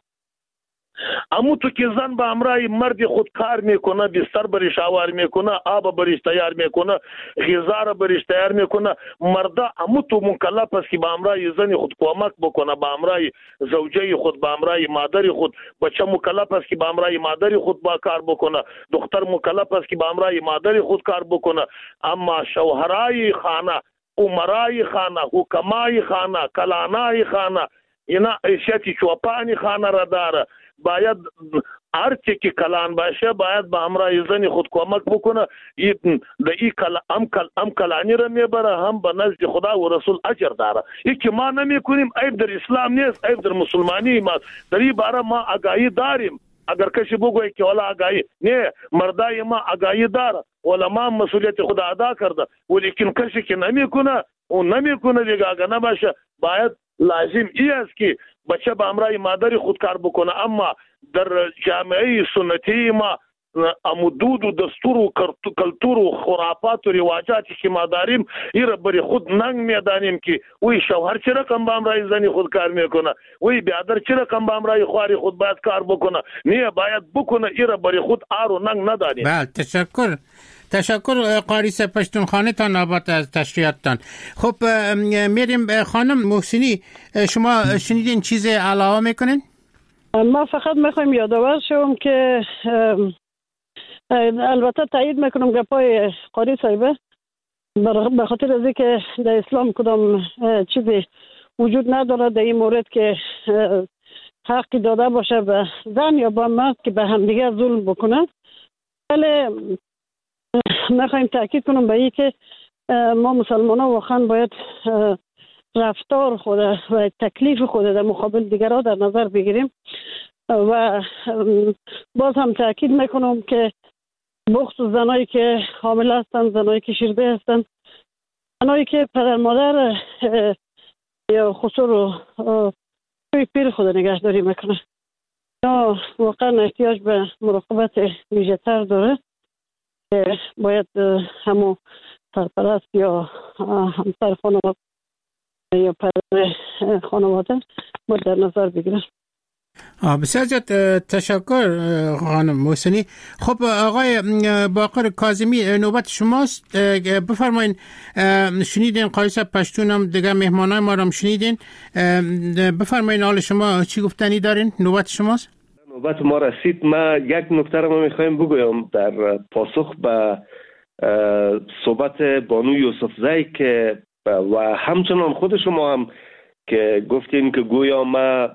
امو تو که زن به همراه مرد خود کار میکنه، بستر بریش آوار میکنه، آب بریش تیار میکنه، غذا بریش تیار میکنه، مردا امو تو مکلف است که به همراه زن خود کمک بکنه، به همراه زوجه خود، به همراه مادر خود. بچه مکلف است که به همراه مادر خود با کار بکنه، دختر مکلف است که به همراه مادر خود کار بکنه. اما شوهرای خانه، امرای خانه، حکمای خانه، کلانای خانه، اینا ایشتی چوپانی خانه را داره. باید هر چی که کلان باشه باید به همراه زن خود کمک بکنه. هم کلانی را میبره، هم به نزد خدا و رسول اجر داره. این که ما نمیکنیم عیب در اسلام نیست، عیب در مسلمانی ماست. در این باره ما آگاهی داریم. اگر کسی بگویه که والا آگاهی نه، مردای ما آگاهی داره، علما مسئولیت خدا ادا کرده، ولیکن کسی که نمیکنه اون نمیکنه دیگه آگاه نباشه. باید لازم ای است که بچه به همراه مادر خود کار بکنه. اما در جامعه سنتی ما امودود و دستور و کلتور و خرافات و رواجاتی که ما داریم، این را بری خود ننگ میدانیم که وی شوهر چه رقم به همراه زنی خود کار میکنه، وی بیادر چه رقم به همراه خواری خود باید کار بکنه. نه باید بکنه، این را بری خود آر و ننگ ندانیم. بله تشکر قاری پشتونخانه تان آباد از تشریحاتتان. خب میریم خانم محسنی، شما شنیدین چیز علاوه میکنین؟ ما فقط میخوایم یادآور شوم که البته تایید میکنم گپای قاری صاحبه، به خاطر از اینکه در اسلام کدام چیزی وجود نداره در این مورد که حقی داده باشه به زن یا به مرد که به همدیگه ظلم بکنن. ولی میخوایم تاکید کنم به این که ما مسلمان ها واقعا باید رفتار خود و تکلیف خود در مقابل دیگرها در نظر بگیریم. و باز هم تاکید میکنم که بخصوص زنایی که حامل هستن، زنایی که شیرده هستن، زنایی که پدر مادر یا خسر و پیر خود نگهداری میکنه، یا واقعا احتیاج به مراقبت ویژه تر داره. باید همون سرپرست یا همسر خانواده یا پدر خانواده باید در نظر بگیرن. بسیار زیاد تشکر خانم محسنی. خب آقای باقر کاظمی نوبت شماست، بفرمایید. شنیدین قاری صاحب پشتون هم دیگه مهمانای ما رو شنیدین، بفرمایید حال شما چی گفتنی دارین؟ نوبت شماست. نوبت ما رسید. ما یک نکته رو میخوایم بگویم در پاسخ به صحبت بانو یوسفزئی که و همچنان خود شما هم که گفتین که گویا ما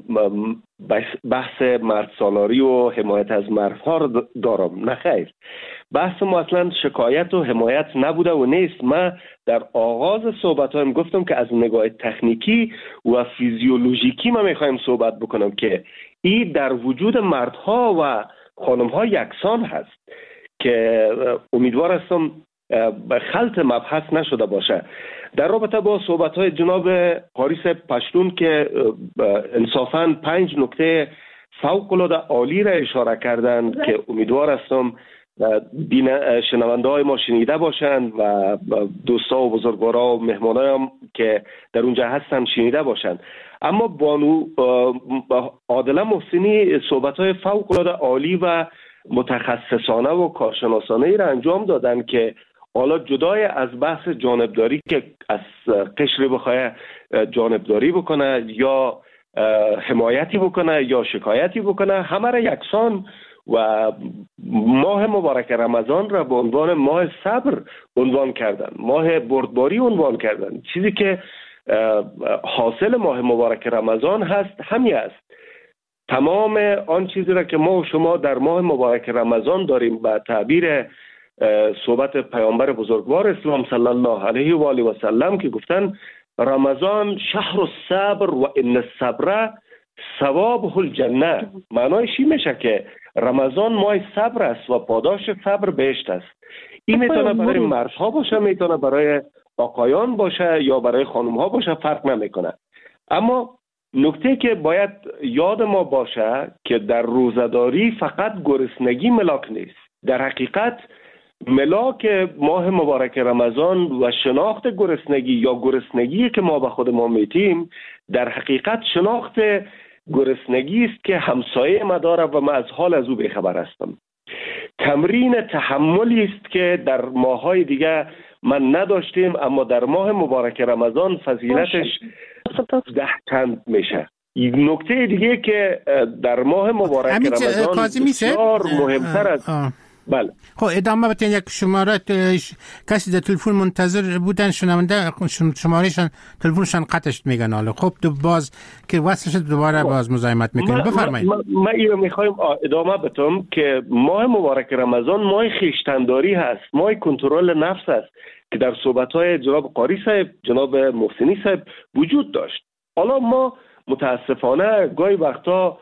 بحث مرد سالاری و حمایت از مردها رو دارم. نه خیر، بحث ما اصلا شکایت و حمایت نبوده و نیست. ما در آغاز صحبت هایم گفتم که از نگاه تکنیکی و فیزیولوژیکی ما میخوایم صحبت بکنم که این در وجود مردها و خانمها یکسان هست، که امیدوار هستم به خلط مبحث نشده باشه. در رابطه با صحبت‌های جناب قاری صاحب پشتون که انصافاً 5 نکته فوق‌العاده عالی را اشاره کردند که امیدوار هستم شنونده های ما شنیده باشند و دوستا و بزرگوارا و مهمانای هم که در اونجا هستن شنیده باشند. اما بانو عادله محسنی صحبت های فوق العاده عالی و متخصصانه و کارشناسانه را انجام دادن که حالا جدای از بحث جانبداری که از قشر بخواه جانبداری بکنه یا حمایتی بکنه یا شکایتی بکنه، همه را یکسان و ماه مبارک رمضان را به عنوان ماه صبر عنوان کردن، ماه بردباری عنوان کردن. چیزی که حاصل ماه مبارک رمضان هست همین است. تمام آن چیزی را که ما و شما در ماه مبارک رمضان داریم به تعبیر صحبت پیامبر بزرگوار اسلام صلی الله علیه و آله و سلم که گفتن رمضان شهر الصبر و ان الصبر ثوابه الجنه. معنایش این میشه که رمضان ماه صبر است و پاداش صبر بهشت است. این میتونه برای مردها باشه، میتونه برای آقایان باشه یا برای خانمها باشه، فرق نمیکنه. اما نکته که باید یاد ما باشه که در روزداری فقط گرسنگی ملاک نیست. در حقیقت ملاک ماه مبارک رمضان و شناخت گرسنگی یا گرسنگی که ما به خود ما میتیم در حقیقت شناخت گرسنگی است که همسایه ما داره و من از حال از او بیخبر هستم. تمرین تحملی است که در ماه‌های دیگه من نداشتیم، اما در ماه مبارک رمضان فضیلتش 10 چند میشه. نکته دیگه که در ماه مبارک رمضان بسیار مهمتر است. بله. خب ادامه بدین. یک شماره کسی در تلفن منتظر بودن، شنونده شمارهشان تلفنشان قطعش میگن. حالا خب باز که وصلش دوباره باز مزاحمت میکنیم. بفرمایید. ما اینو میخوایم ادامه بدم که ماه مبارک رمضان ماه خویشتنداری هست، ماه کنترل نفس است که در صحبت‌های جناب قاری صاحب، جناب محسنی صاحب وجود داشت. حالا ما متاسفانه گاهی وقتا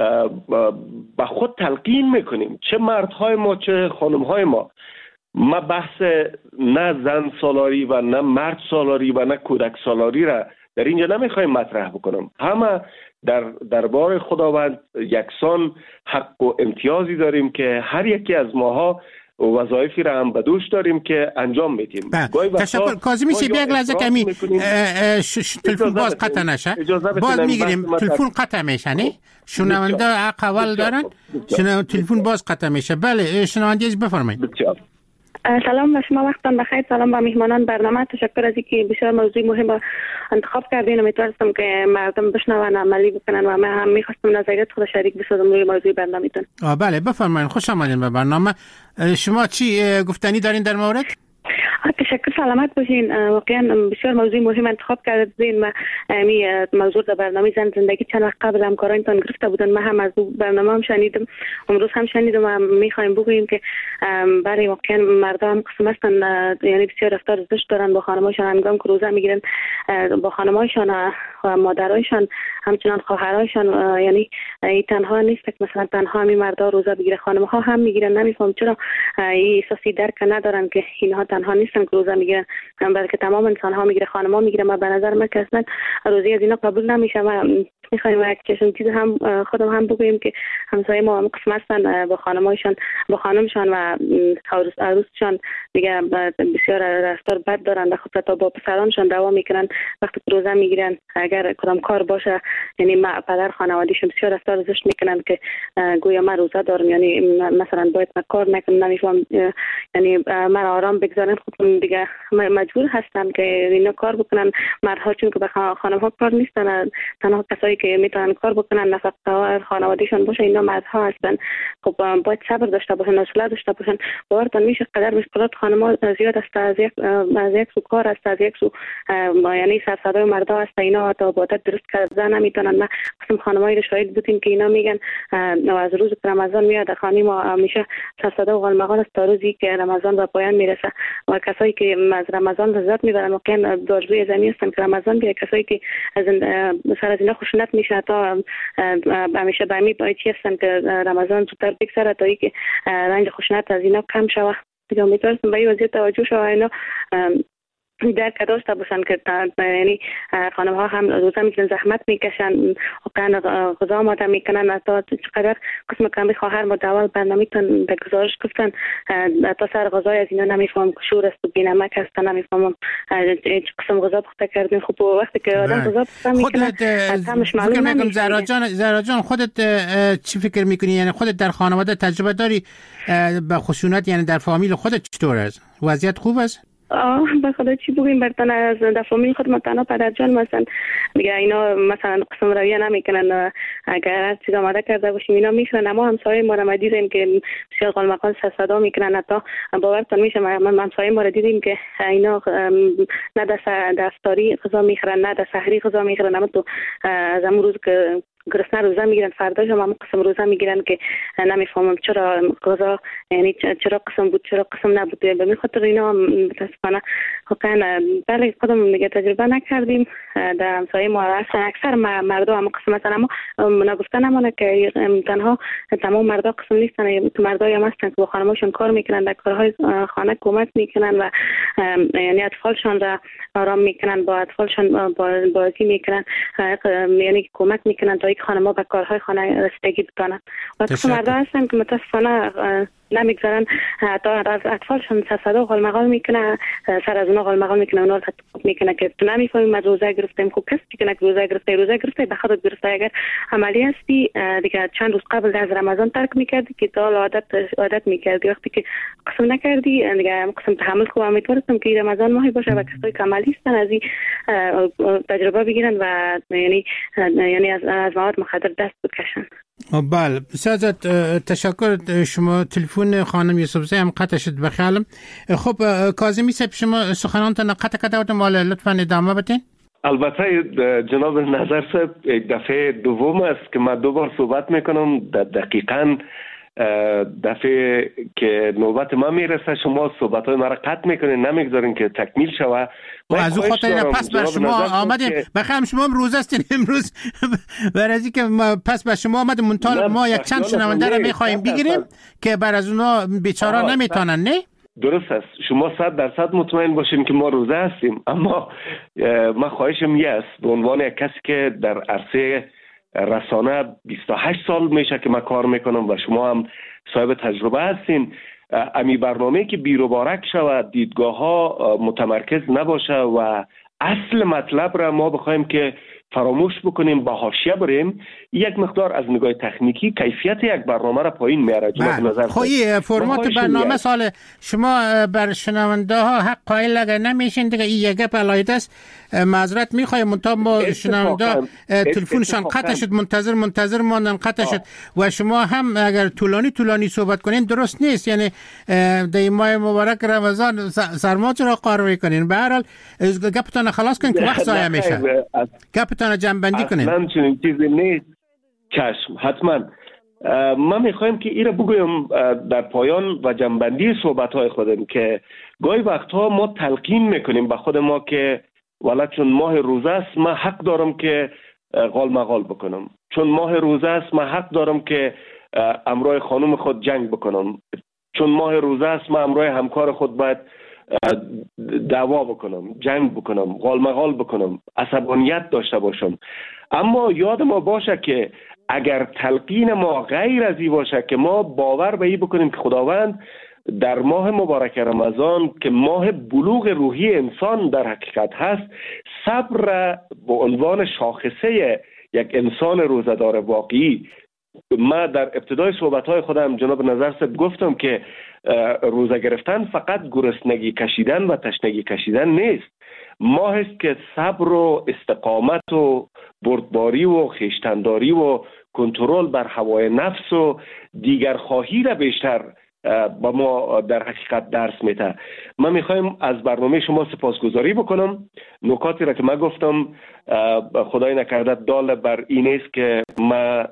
با خود تلقین میکنیم، چه مردهای ما چه خانمهای ما. ما بحث نه زن سالاری و نه مرد سالاری و نه کودک سالاری را در اینجا نمیخوایم مطرح بکنم. همه در دربار خداوند یکسان حق و امتیازی داریم که هر یکی از ماها وظایفی را هم به دوش داریم که انجام میدیم. تشکر. کاظمی سی بیگ لحظه کمی تلفن باز قطع نشه. باز میگیریم تلفن قطع میشه نه؟ شنونده اقوال دارن؟ تلفن باز قطع میشه. بله شنونده بفرمایید. سلام به شما، وقتتان بخیر. سلام به مهمانان برنامه. تشکر از اینکه بسیار موضوع مهم انتخاب کردین. امیدوارم که مردم بشنون عملی بکنن و من هم میخواستم نظریات خود شریک بسازم روی موضوع برنامه‌تون. بله بفرمایید. خوش آمدین به برنامه. شما چی گفتنی دارین در مورد؟ تشکر. سلامت باشین. واقعا بسیار موضوع مهم انتخاب کردین و می موضوع در برنامه زن زندگی چند وقت قبل همکارانتان گرفته بودن. من هم از برنامه هم شنیدم، امروز هم شنیدم و میخوایم بگوییم که برای واقعا مردم قسم هستن، یعنی بسیار رفتار زشت دارن با خانمایشان. هنگام که روزه میگیرن با خانمایشان و مادرایشان همچنان خواهرایشان، یعنی این تنها نیست که مثلا تنها همین مردا روزه بگیره، خانم‌ها هم میگیرن. نمیفهم چرا این احساسی درک ندارن که اینها تنها نیستن که روزه میگیرن، بلکه تمام انسان ها میگیره، خانم‌ها میگیره. ما به نظر من که اصلا روزی از اینا قبول نمیشه. ما میخوایم یک چشم چیز هم خودم هم بگویم که همسایه ما هم قسم هستن با خانمایشان، با خانمشان و عروسشان دیگه بسیار رفتار بد دارن و خود تا با پسرانشان دعوا میکنن وقتی روزه میگیرن. اگر کدام کار باشه، یعنی ما پدر خانوادهشون بسیار رفتار زشت میکنن که گویا ما روزه دارم، یعنی مثلا باید ما کار نکنم، نمیفهم، یعنی من آرام بگذارن. خودم دیگه مجبور هستن که اینا کار بکنن. مردها چون که به خانم‌ها کار نیستن، تنها کسایی که میتونن کار بکنن نفقه خانوادهشون باشه اینا مردها هستن. خب باید صبر داشته باشن، حوصله داشته باشن. باورتون میشه قدر مشکلات خانم‌ها زیاد است، از یک سو کار است، از یک سو یعنی سرصدای مردا است. اینا تا عبادت درست کردن نمیتونن. ما قسم خانمایی رو شاهد بودیم که اینا میگن از روز رمضان میاد خانم ما همیشه سرصدا و غلمغال است تا روزی که رمضان به پایان میرسه. و کسایی که از رمضان لذت میبرن واقعا داروی زمین هستن که رمضان بیاد. کسایی که از سر از اینا خوشنط میشه تا همیشه به می باید چی هستن که رمضان زودتر بگذره تا اینکه رنج خوشنط از اینا کم شوه. دیگه امیدوارم به این وضعیت توجه شوه. اینا درک داشته باشن که یعنی خانم ها هم روزه میتونن زحمت میکشن واقعا غذا آماده میکنن. تا چقدر قسم کمی خواهر ما اول برنامه تون در گزارش گفتن تا سر غذای از اینا نمیفهمم شور است و بینمک است، نمیفهمم چه قسم غذا پخته کردین. خب وقتی که آدم غذا پخته میکنه همش معلوم نمیشه. زهرا جان خودت چی فکر میکنی؟ یعنی خودت در خانواده تجربه داری به خشونت، یعنی در فامیل خودت چطور است؟ وضعیت خوب است؟ به خدا چی بگیم برتن از در فامیل خود مثلا پدر جان مثلا دیگه اینا مثلا قسم رویه نمیکنن، اگر هر چیز آماده کرده باشیم اینا میخورن. اما همسایه ما رو دیدیم که بسیار قلمقال صدا میکنن، حتی باورتون میشه من همسایه ما رو دیدیم که اینا نه دستاری غذا میخورن نه در سحری غذا میخورن، اما تو از امروز که گرسنه روزه میگیرن فرداش هم قسم روزه میگیرن که نمیفهمم چرا غذا یعنی چرا قسم بود چرا قسم نبود. به می خاطر اینا متاسفانه واقعا بله خودمون دیگه تجربه نکردیم در همسایه ما. اکثر مردم هم قسم مثلا ما نگفته نمونه که تنها تمام مردا قسم نیستن، مردای هم هستن که با خانماشون کار میکنن، در کارهای خانه کمک میکنن و یعنی اطفالشان را آرام میکنن، با اطفالشان بازی میکنن، یعنی کمک میکنن تا یک خانم‌ها به کارهای خانه رسیدگی بکنن. و قسم مردا هستن که متاسفانه نمیگذارن تا از اطفالشان صدا غلمغال میکنه، سر از اونا غلمغال میکنه، اونا رو تطبیق میکنه که تو نمیفهمیم از روزه گرفتیم. خب کسی که روزه گرفته به خودت گرفته. اگر عملی هستی دیگه چند روز قبل از رمضان ترک میکردی که تا عادت میکردی، وقتی که قسم نکردی دیگه قسم تحمل کو. امیدوارم که رمضان ماهی باشه و کسایی که عملی هستن از این تجربه بگیرن و یعنی از مواد مخدر دست بکشن. بله بسیار تشکر. شما تلفن خانم یوسفزی هم قطع شد بخیالم. خب کاظمی صاحب شما سخنانتان قطع کرده بودم، ولی لطفا ادامه بدین. البته جناب نظر صاحب یک دفعه دوم است که من دوبار صحبت میکنم. دقیقاً دفعه که نوبت ما میرسه شما صحبت های مرا قطع میکنین، نمیگذارین که تکمیل شوه. و از اون خاطر پس بر شما آمدیم بخیرم شما هم روز هستین امروز برای که پس بر شما آمدیم منطال ما یک چند شنونده را میخواییم بگیریم که بر از اونا بیچارا نمیتونن. نه درست است، شما 100% مطمئن باشین که ما روزه هستیم، اما من خواهشم یه است به عنوان یک کسی که در عرصه رسانه 28 سال میشه که من کار میکنم و شما هم صاحب تجربه هستین، امی برنامه که بیروبارک شود، دیدگاه ها متمرکز نباشه و اصل مطلب را ما بخوایم که فراموش بکنیم با حاشیه بریم، یک مقدار از نگاه تکنیکی کیفیت یک برنامه را پایین میاره. خواهی فرمات برنامه سال شما بر شنونده ها حق قائل اگر نمیشین دیگه این یک علاید است. معذرت میخوایم منتها ما شنونده تلفنشان قطع شد، منتظر ماندن قطع شد و شما هم اگر طولانی صحبت کنین درست نیست. یعنی در ماه مبارک رمضان سرما چرا قارو کنین؟ به هر حال گپتون خلاص کنین که وقت ضایع میشه. گپتون جمع‌بندی کنین. اصلا چنین چیزی نیست. چشم حتما. من میخوایم که ایره بگویم در پایان و جمع‌بندی صحبت‌های خودم که گاهی وقتها ما تلقین میکنیم به خود ما که والا چون ماه روزه است من حق دارم که غالمغال بکنم، چون ماه روزه است من حق دارم که امرای خانم خود جنگ بکنم، چون ماه روزه است من امرای همکار خود باید دعوا بکنم، جنگ بکنم، غالمغال بکنم، عصبانیت داشته باشم. اما یاد ما باشه که اگر تلقین ما غیر از این باشه که ما باور به این بکنیم که خداوند در ماه مبارک رمضان که ماه بلوغ روحی انسان در حقیقت هست، صبر به عنوان شاخصه یک انسان روزه‌دار واقعی. ما در ابتدای صحبت‌های خودم جناب نظر صاحب گفتم که روزه گرفتن فقط گرسنگی کشیدن و تشنگی کشیدن نیست، ماه است که صبر و استقامت و بردباری و خویشتنداری و کنترل بر هوای نفس و دیگر خواهی را بیشتر با ما در حقیقت درس میده. من میخوایم از برنامه شما سپاسگزاری بکنم. نکاتی را که من گفتم خدای نکرده دال بر این است که ما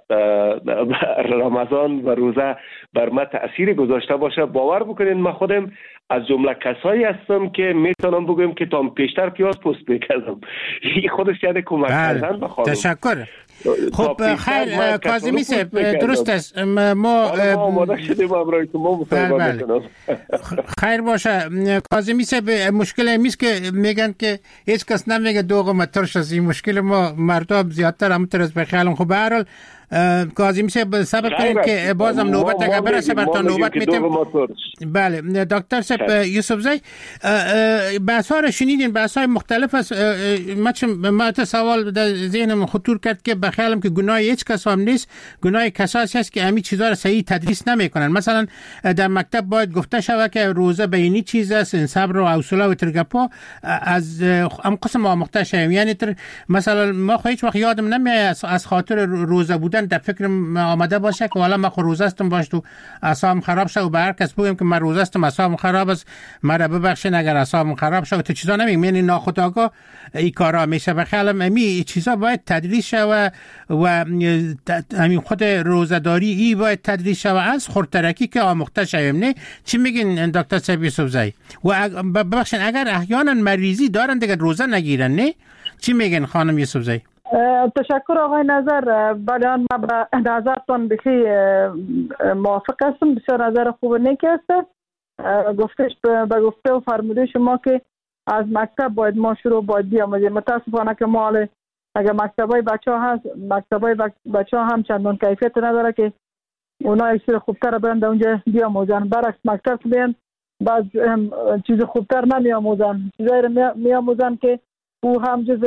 رمضان و روزه بر ما تأثیری گذاشته باشه. باور بکنین من خودم از جمله کسایی هستم که میتونم بگم که تا پیشتر پیاز پست میکردم. این خودش یعنی کمک کردن به خانم. تشکر. خب خیر کاظمی صاحب درست است. ما آماده شدیم برای شما مصاحبه میکنم. خیر باشه کاظمی صاحب، مشکل امیست که میگن که هیچ کس نمیگه دوغ ترش است. این مشکل ما مردم زیادتر همونطور از بخیالم. خب به هر حال کاظمی صاحب صبر کنید که بازم نوبت اگه برسه براتون نوبت میتیم. بله دکتر صاحب یوسف زی، بحث‌ها رو شنیدین، بحث‌های مختلف است. ما سوال در ذهنم خطور کرد که بخیالم که گناه هیچ کس هم نیست، گناه کسایی است که همین چیزا رو صحیح تدریس نمیکنن. مثلا در مکتب باید گفته شود که روزه بینی چیز است، صبر و حوصله و ترگپا از ام قسم آموخته شویم. یعنی مثلا ما هیچ وقت یادم نمیاد از خاطر روزه بودن در فکر آمده باشه که والا ما روزه استم باش تو اعصابم خراب شه و به هر کس بگم که من روزه استم اعصابم خراب است، مرا ببخشین اگر اعصابم خراب شه. تو چیزا نمیگم، یعنی ناخودآگاه این کارا میشه. بخیالم این چیزا باید تدریس شه و همین خود روزه‌داری ای باید تدریس شه از خردترکی که آموخته شویم. نه چی میگین دکتر صاحب یوسف زی؟ و ببخشین اگر احیانا مریضی دارن دیگه روزه نگیرن، نه چی میگین خانم یوسف زی؟ تشکر آقای نظر. بله من به نظرتان بخی موافق هستم. بسیار نظر خوب نیکی است. گفتش به گفته و فرموده شما که از مکتب باید ما شروع باید بیاموزیم. متاسفانه که ما اگر مکتبای بچه ها هست، مکتبای بچه ها هم چندان کیفیت نداره که اونا یک چیز خوبتر برند اونجا بیاموزن. برعکس مکتب که بیان بعض چیز خوبتر نمیاموزن، چیزایی رو میاموزن که او هم جز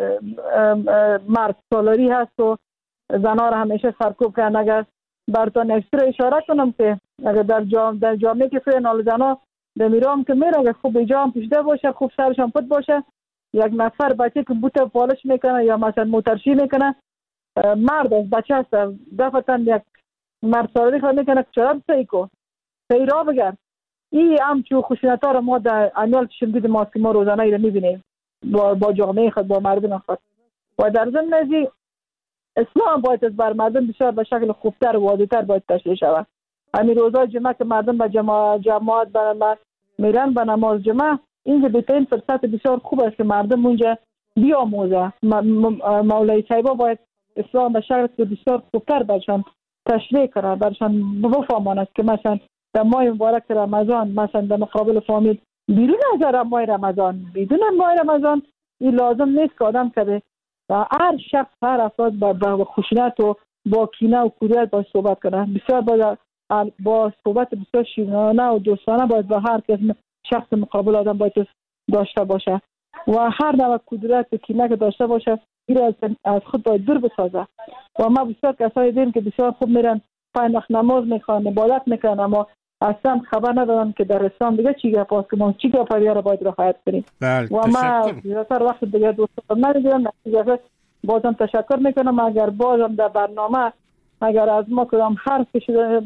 مرد سالاری هست و زنها را همیشه سرکوب کنن. اگر براتون اکسترا اشاره کنم که اگر در جامعه که فعلا زنها میرم که میره اگر خوب جام پوشیده باشه، خوب سرشان پد باشه، یک نفر بچه که بوت پالش میکنه یا مثلا موترشی میکنه، مرد از بچه هست دفتن یک مرد سالاری خواهد میکنه که چرا صحیح را بگر. این همچون خشونت ها را ما در انیال شدید ماست که ما روزانه ای را میبینیم با جامعه خود، با مردم خود. و در ضمن ازی اسلام باید از بر مردم بسیار به شکل خوبتر و واضح‌تر باید تشریح شود. همین روزای جمعه که مردم به جماعت میرن به نماز جمعه، اینجا بهترین فرصت بسیار خوب است که مردم اونجا بیاموزه. مولای صاحبا باید اسلام به شکل بسیار خوبتر برشان تشریح کنه، برشان بفهمانه که مثلا در ماه مبارک رمضان مثلا در مقابل فامیل بیرون از ماه رمضان، بدون ماه رمضان این لازم نیست که آدم کرده و هر شخص هر افراد با خشونت و با کینه و کوریت باید صحبت کنه. بسیار با صحبت بسیار شیرینانه و دوستانه باید با هر کس شخص مقابل آدم باید داشته باشه و هر نوع کدورت و کینه که داشته باشه این از خود باید دور بسازه. و ما بسیار کسایی دیدیم که بسیار خوب میرن 5 وقت نماز میخوان، عبادت میکنن، اما اصلا خبر ندارن که در اسلام دیگه چی گپ است که ما چی گپ رو باید رعایت کنیم. و ما زیادتر وقت دیگه دوستان ندیدم. نتیجه بازم تشکر میکنم. اگر بازم در برنامه اگر از ما کدام حرفی شده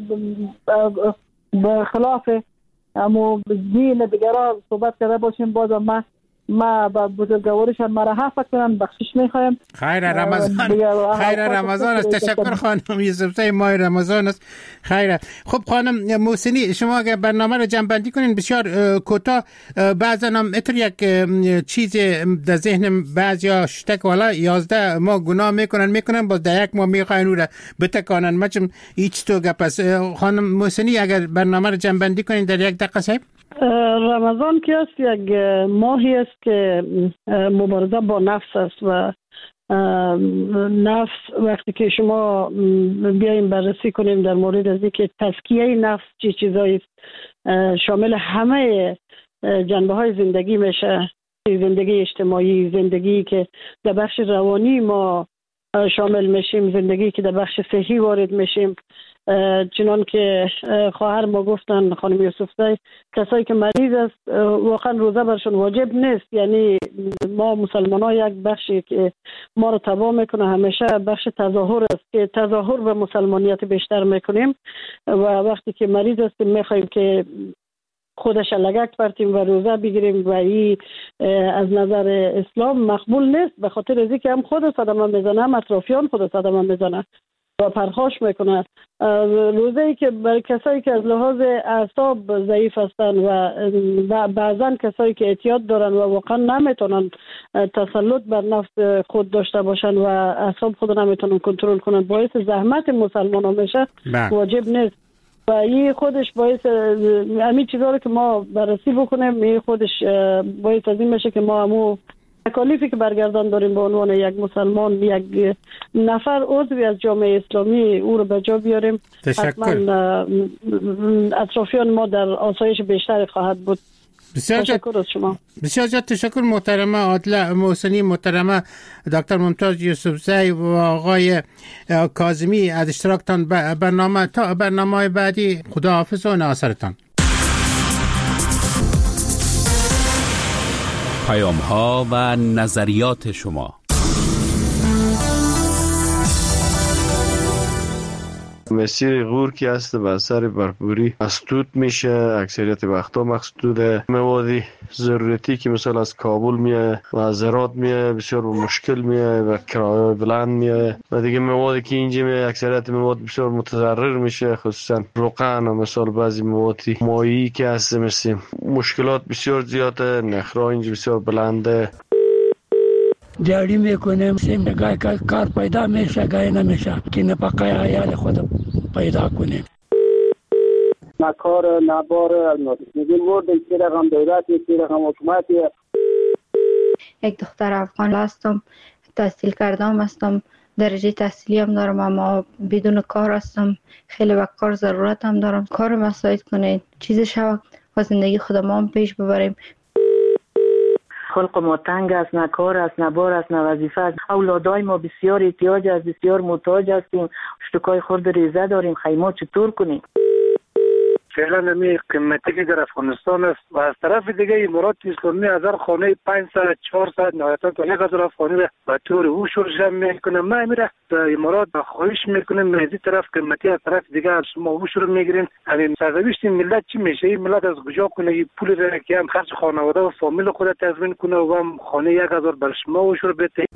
به خلاف امو دین دیگران صحبت کرده باشیم، بازم ما با بزرگوارشان مرا حفظ کنن، بخشش میخوایم. خیر رمضان است. تشکر خانم یوسف زی، ماه رمضان است. خیر. خب خانم محسنی، شما اگر برنامه رو جمع بندی کنین بسیار کوتاه، بعضا هم اتر یک چیز در ذهن بعضیا شتک والا 11 ما گناه میکنن باز در یک ما میخواین او را بتکانن. مچم هیچ تو گپ است. خانم محسنی اگر برنامه رو جمع بندی کنین در یک دقیقه صاحب. رمضان که است یک ماهی است که مبارزه با نفس است و نفس وقتی که شما بیایم بررسی کنیم در مورد از اینکه تزکیه نفس چه چیزایی شامل همه جنبه های زندگی میشه، زندگی اجتماعی، زندگی که در بخش روانی ما شامل میشیم، زندگی که در بخش صحی وارد میشیم. چنان که خواهر ما گفتن خانم یوسف زی، کسایی که مریض است واقعا روزه برشون واجب نیست. یعنی ما مسلمان ها یک بخشی که ما رو تباه میکنه همیشه بخش تظاهر است که تظاهر به مسلمانیت بیشتر میکنیم و وقتی که مریض هستیم میخوایم که خودش لگک پرتیم و روزه بگیریم و این از نظر اسلام مقبول نیست، به خاطر از اینکه هم خود صدمه میزنه هم اطرافیان خود صدمه میزنه. و پرخاش میکنه. روزی که برای کسایی که از لحاظ اعصاب ضعیف هستن و بعضا کسایی که اعتیاد دارن و واقعا نمیتونن تسلط بر نفس خود داشته باشن و اعصاب خود نمیتونن کنترل کنن، باعث زحمت مسلمان ها میشه، واجب نیست. و این خودش باعث همین چیزا رو که ما بررسی بکنیم، این خودش باعث از این میشه که ما همو تکالیفی که برگردان داریم به عنوان یک مسلمان، یک نفر عضوی از جامعه اسلامی، او رو به جا بیاریم. حتما اطرافیان ما در آسایش بیشتری خواهد بود. تشکر از شما. بسیار زیاد تشکر محترمه عادله محسنی، محترمه دکتر ممتاز یوسفزی و آقای کاظمی از اشتراکتان برنامه. تا برنامه بعدی خداحافظ و ناصرتان. پیام ها و نظریات شما. مسیر غور که هست به اثر برفوری مسدود میشه، اکثریت وقتا مسدوده. مواد ضرورتی که مثلا از کابل میه و از هرات میه بسیار مشکل میه و کرایه بلند میه و دیگه موادی که اینجا میه اکثریت مواد بسیار متضرر میشه، خصوصا روغن و مثلا بعضی مواد مایعی که هست مثل مشکلات بسیار زیاده، نخرا اینجا بسیار بلنده. دیاری میکنیم سیم گای کار پیدا میشه گای نمیشه که نپقای عیال خود پیدا کنیم. نکار نبار میگیم مورد که رقم دولتی که رقم حکومتی. یک دختر افغان هستم، تحصیل کردم هستم، درجه تحصیلی هم دارم، اما بدون کار هستم. خیلی وقت کار ضرورت هم دارم، کار مساعد کنید، چیز شو و زندگی خودمان پیش ببریم. خلق ما تنگ است، نه کار است، نه بار است، نه وظیفه است. اولادای ما بسیار احتیاج است، بسیار محتاج هستیم. شتکای خرد ریزه داریم، خیمه چطور کنیم؟ فعلا نمی قیمتی که در افغانستان است و از طرف دیگه امارات اسلامی از هر خانه 500 400 نهایتا تا 1000 افغانی را به طور هوشور جمع میکنه. ما میره در امارات خواهش میکنیم از این طرف قیمتی، از طرف دیگه از شما هوشور میگیرین. همین سرنوشت ملت چی میشه؟ این ملت از کجا کنه این پول را که هم خرج خانواده و فامیل خود تضمین کنه و هم خانه 1000 بر شما هوشور بده.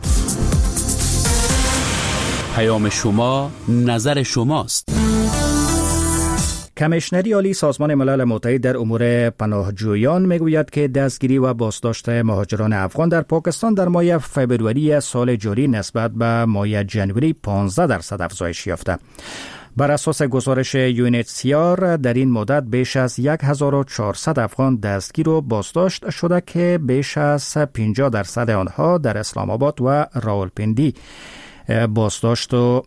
پیام شما نظر شماست. کمیشنری عالی سازمان ملل متحد در امور پناهجویان میگوید که دستگیری و بازداشت مهاجران افغان در پاکستان در ماه فوریه سال جاری نسبت به ماه جنوری 15% افزایش یافته. بر اساس گزارش UNHCR در این مدت بیش از 1400 افغان دستگیر و بازداشت شده که بیش از 50% آنها در اسلام آباد و راولپندی بازداشت و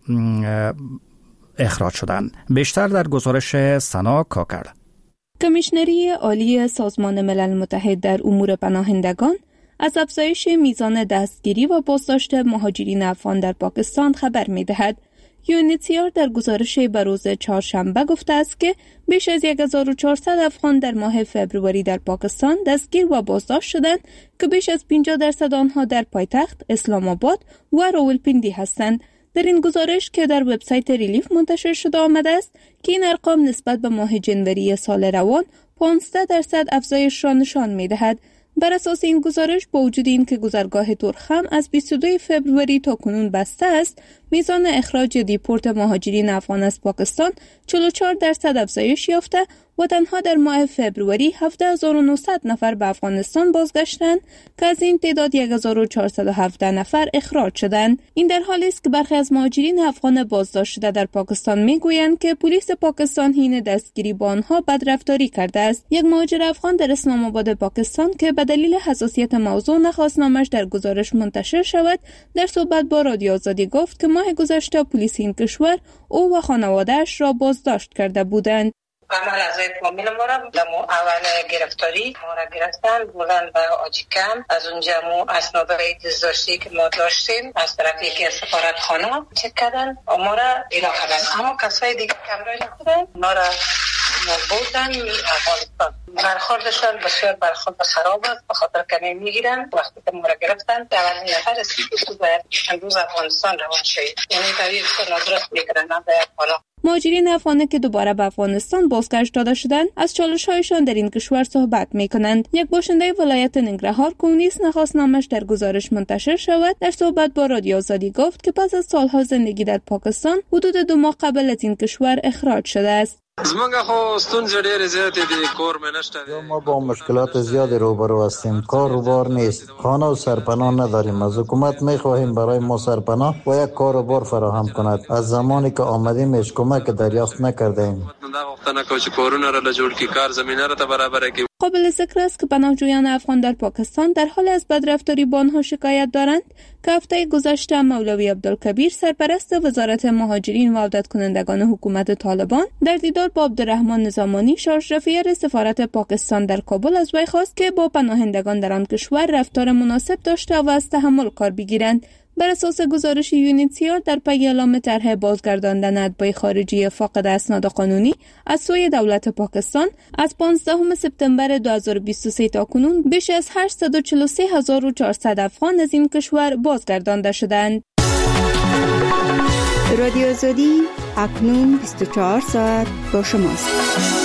اخراج شدند. بیشتر در گزارش سنا کاکر. کمیشنری عالی سازمان ملل متحد در امور پناهندگان از افزایش میزان دستگیری و بازداشت مهاجرین افغان در پاکستان خبر می‌دهد. UNHCR در گزارش به روز چهارشنبه گفته است که بیش از 1400 افغان در ماه فوریه در پاکستان دستگیر و بازداشت شدند که بیش از 50% آنها در پایتخت اسلام آباد و راولپندی هستند. در این گزارش که در وبسایت ریلیف منتشر شده آمده است که این ارقام نسبت به ماه جنوری سال روان 15% افزایش را نشان می‌دهد. بر اساس این گزارش با وجود این که گذرگاه ترخم از 22 فوریه تا کنون بسته است، میزان اخراج دیپورت مهاجرین افغان از پاکستان 44% افزایش یافته و تنها در ماه فوریه 7900 نفر به افغانستان بازگشتند که از این تعداد 1417 نفر اخراج شدند. این در حالی است که برخی از مهاجرین افغان بازداشت شده در پاکستان میگویند که پلیس پاکستان حین دستگیری با آنها بدرفتاری کرده است. یک مهاجر افغان در اسلام آباد پاکستان که به دلیل حساسیت موضوع نخواست نامش در گزارش منتشر شود، در صحبت با رادیو آزادی گفت که ماه گذشته پلیس این کشور او و خانواده‌اش را بازداشت کرده بودند. عمل از فامیل ما را اول گرفتاری ما را گرفتن، بردن به آجیکم. از اونجا مو اسنادهای دزداشتی که ما داشتیم از طرف یکی از سفارتخانه چک کردن ما را اینا کردن، اما کسای دیگه کمرای نکردن، ما را بودن افغانستان. برخوردشان بسیار برخورد خراب است، به خاطر کمی میگیرن. وقتی که ما را گرفتن اولین نفر است که باید امروز افغانستان روان شد، یعنی طریق نادرست میکنن به افغانان. مهاجرین افغان که دوباره به افغانستان بازگشت داده شدند از چالش‌هایشان در این کشور صحبت می‌کنند. یک باشنده ولایت ننگرهار که نیز نخواست نامش در گزارش منتشر شود، در صحبت با رادیو آزادی گفت که پس از سالها زندگی در پاکستان حدود 2 ماه قبل از این کشور اخراج شده است. زمونږ خو ستونزې ډېرې زیاتې دي، کور مې نشته. ما با مشکلات زیادی روبرو هستیم. کار و بار نیست، خانه و سرپناه نداریم. از حکومت میخواهیم برای ما سرپناه و یک کار و بار فراهم کند. از زمانی که آمدیم هیچ کمک دریافت نکردیم. قابل ذکر است که پناهجویان افغان در پاکستان در حال از بدرفتاری با آنها شکایت دارند که هفته گذشته مولوی عبدالکبیر سرپرست وزارت مهاجرین و عودت کنندگان حکومت طالبان در دیدار با عبدالرحمن نظامانی شارژ رفیع سفارت پاکستان در کابل از وی خواست که با پناهندگان در آن کشور رفتار مناسب داشته و از تحمل کار بگیرند. بر اساس گزارش یونیتسیار در پی اعلام طرح بازگرداندن اتباع خارجی فاقد اسناد قانونی از سوی دولت پاکستان از 15 سپتامبر 2023 تا کنون بیش از 843,400 افغان از این کشور بازگردانده شدند. رادیو آزادی اکنون 24 ساعت با شماست.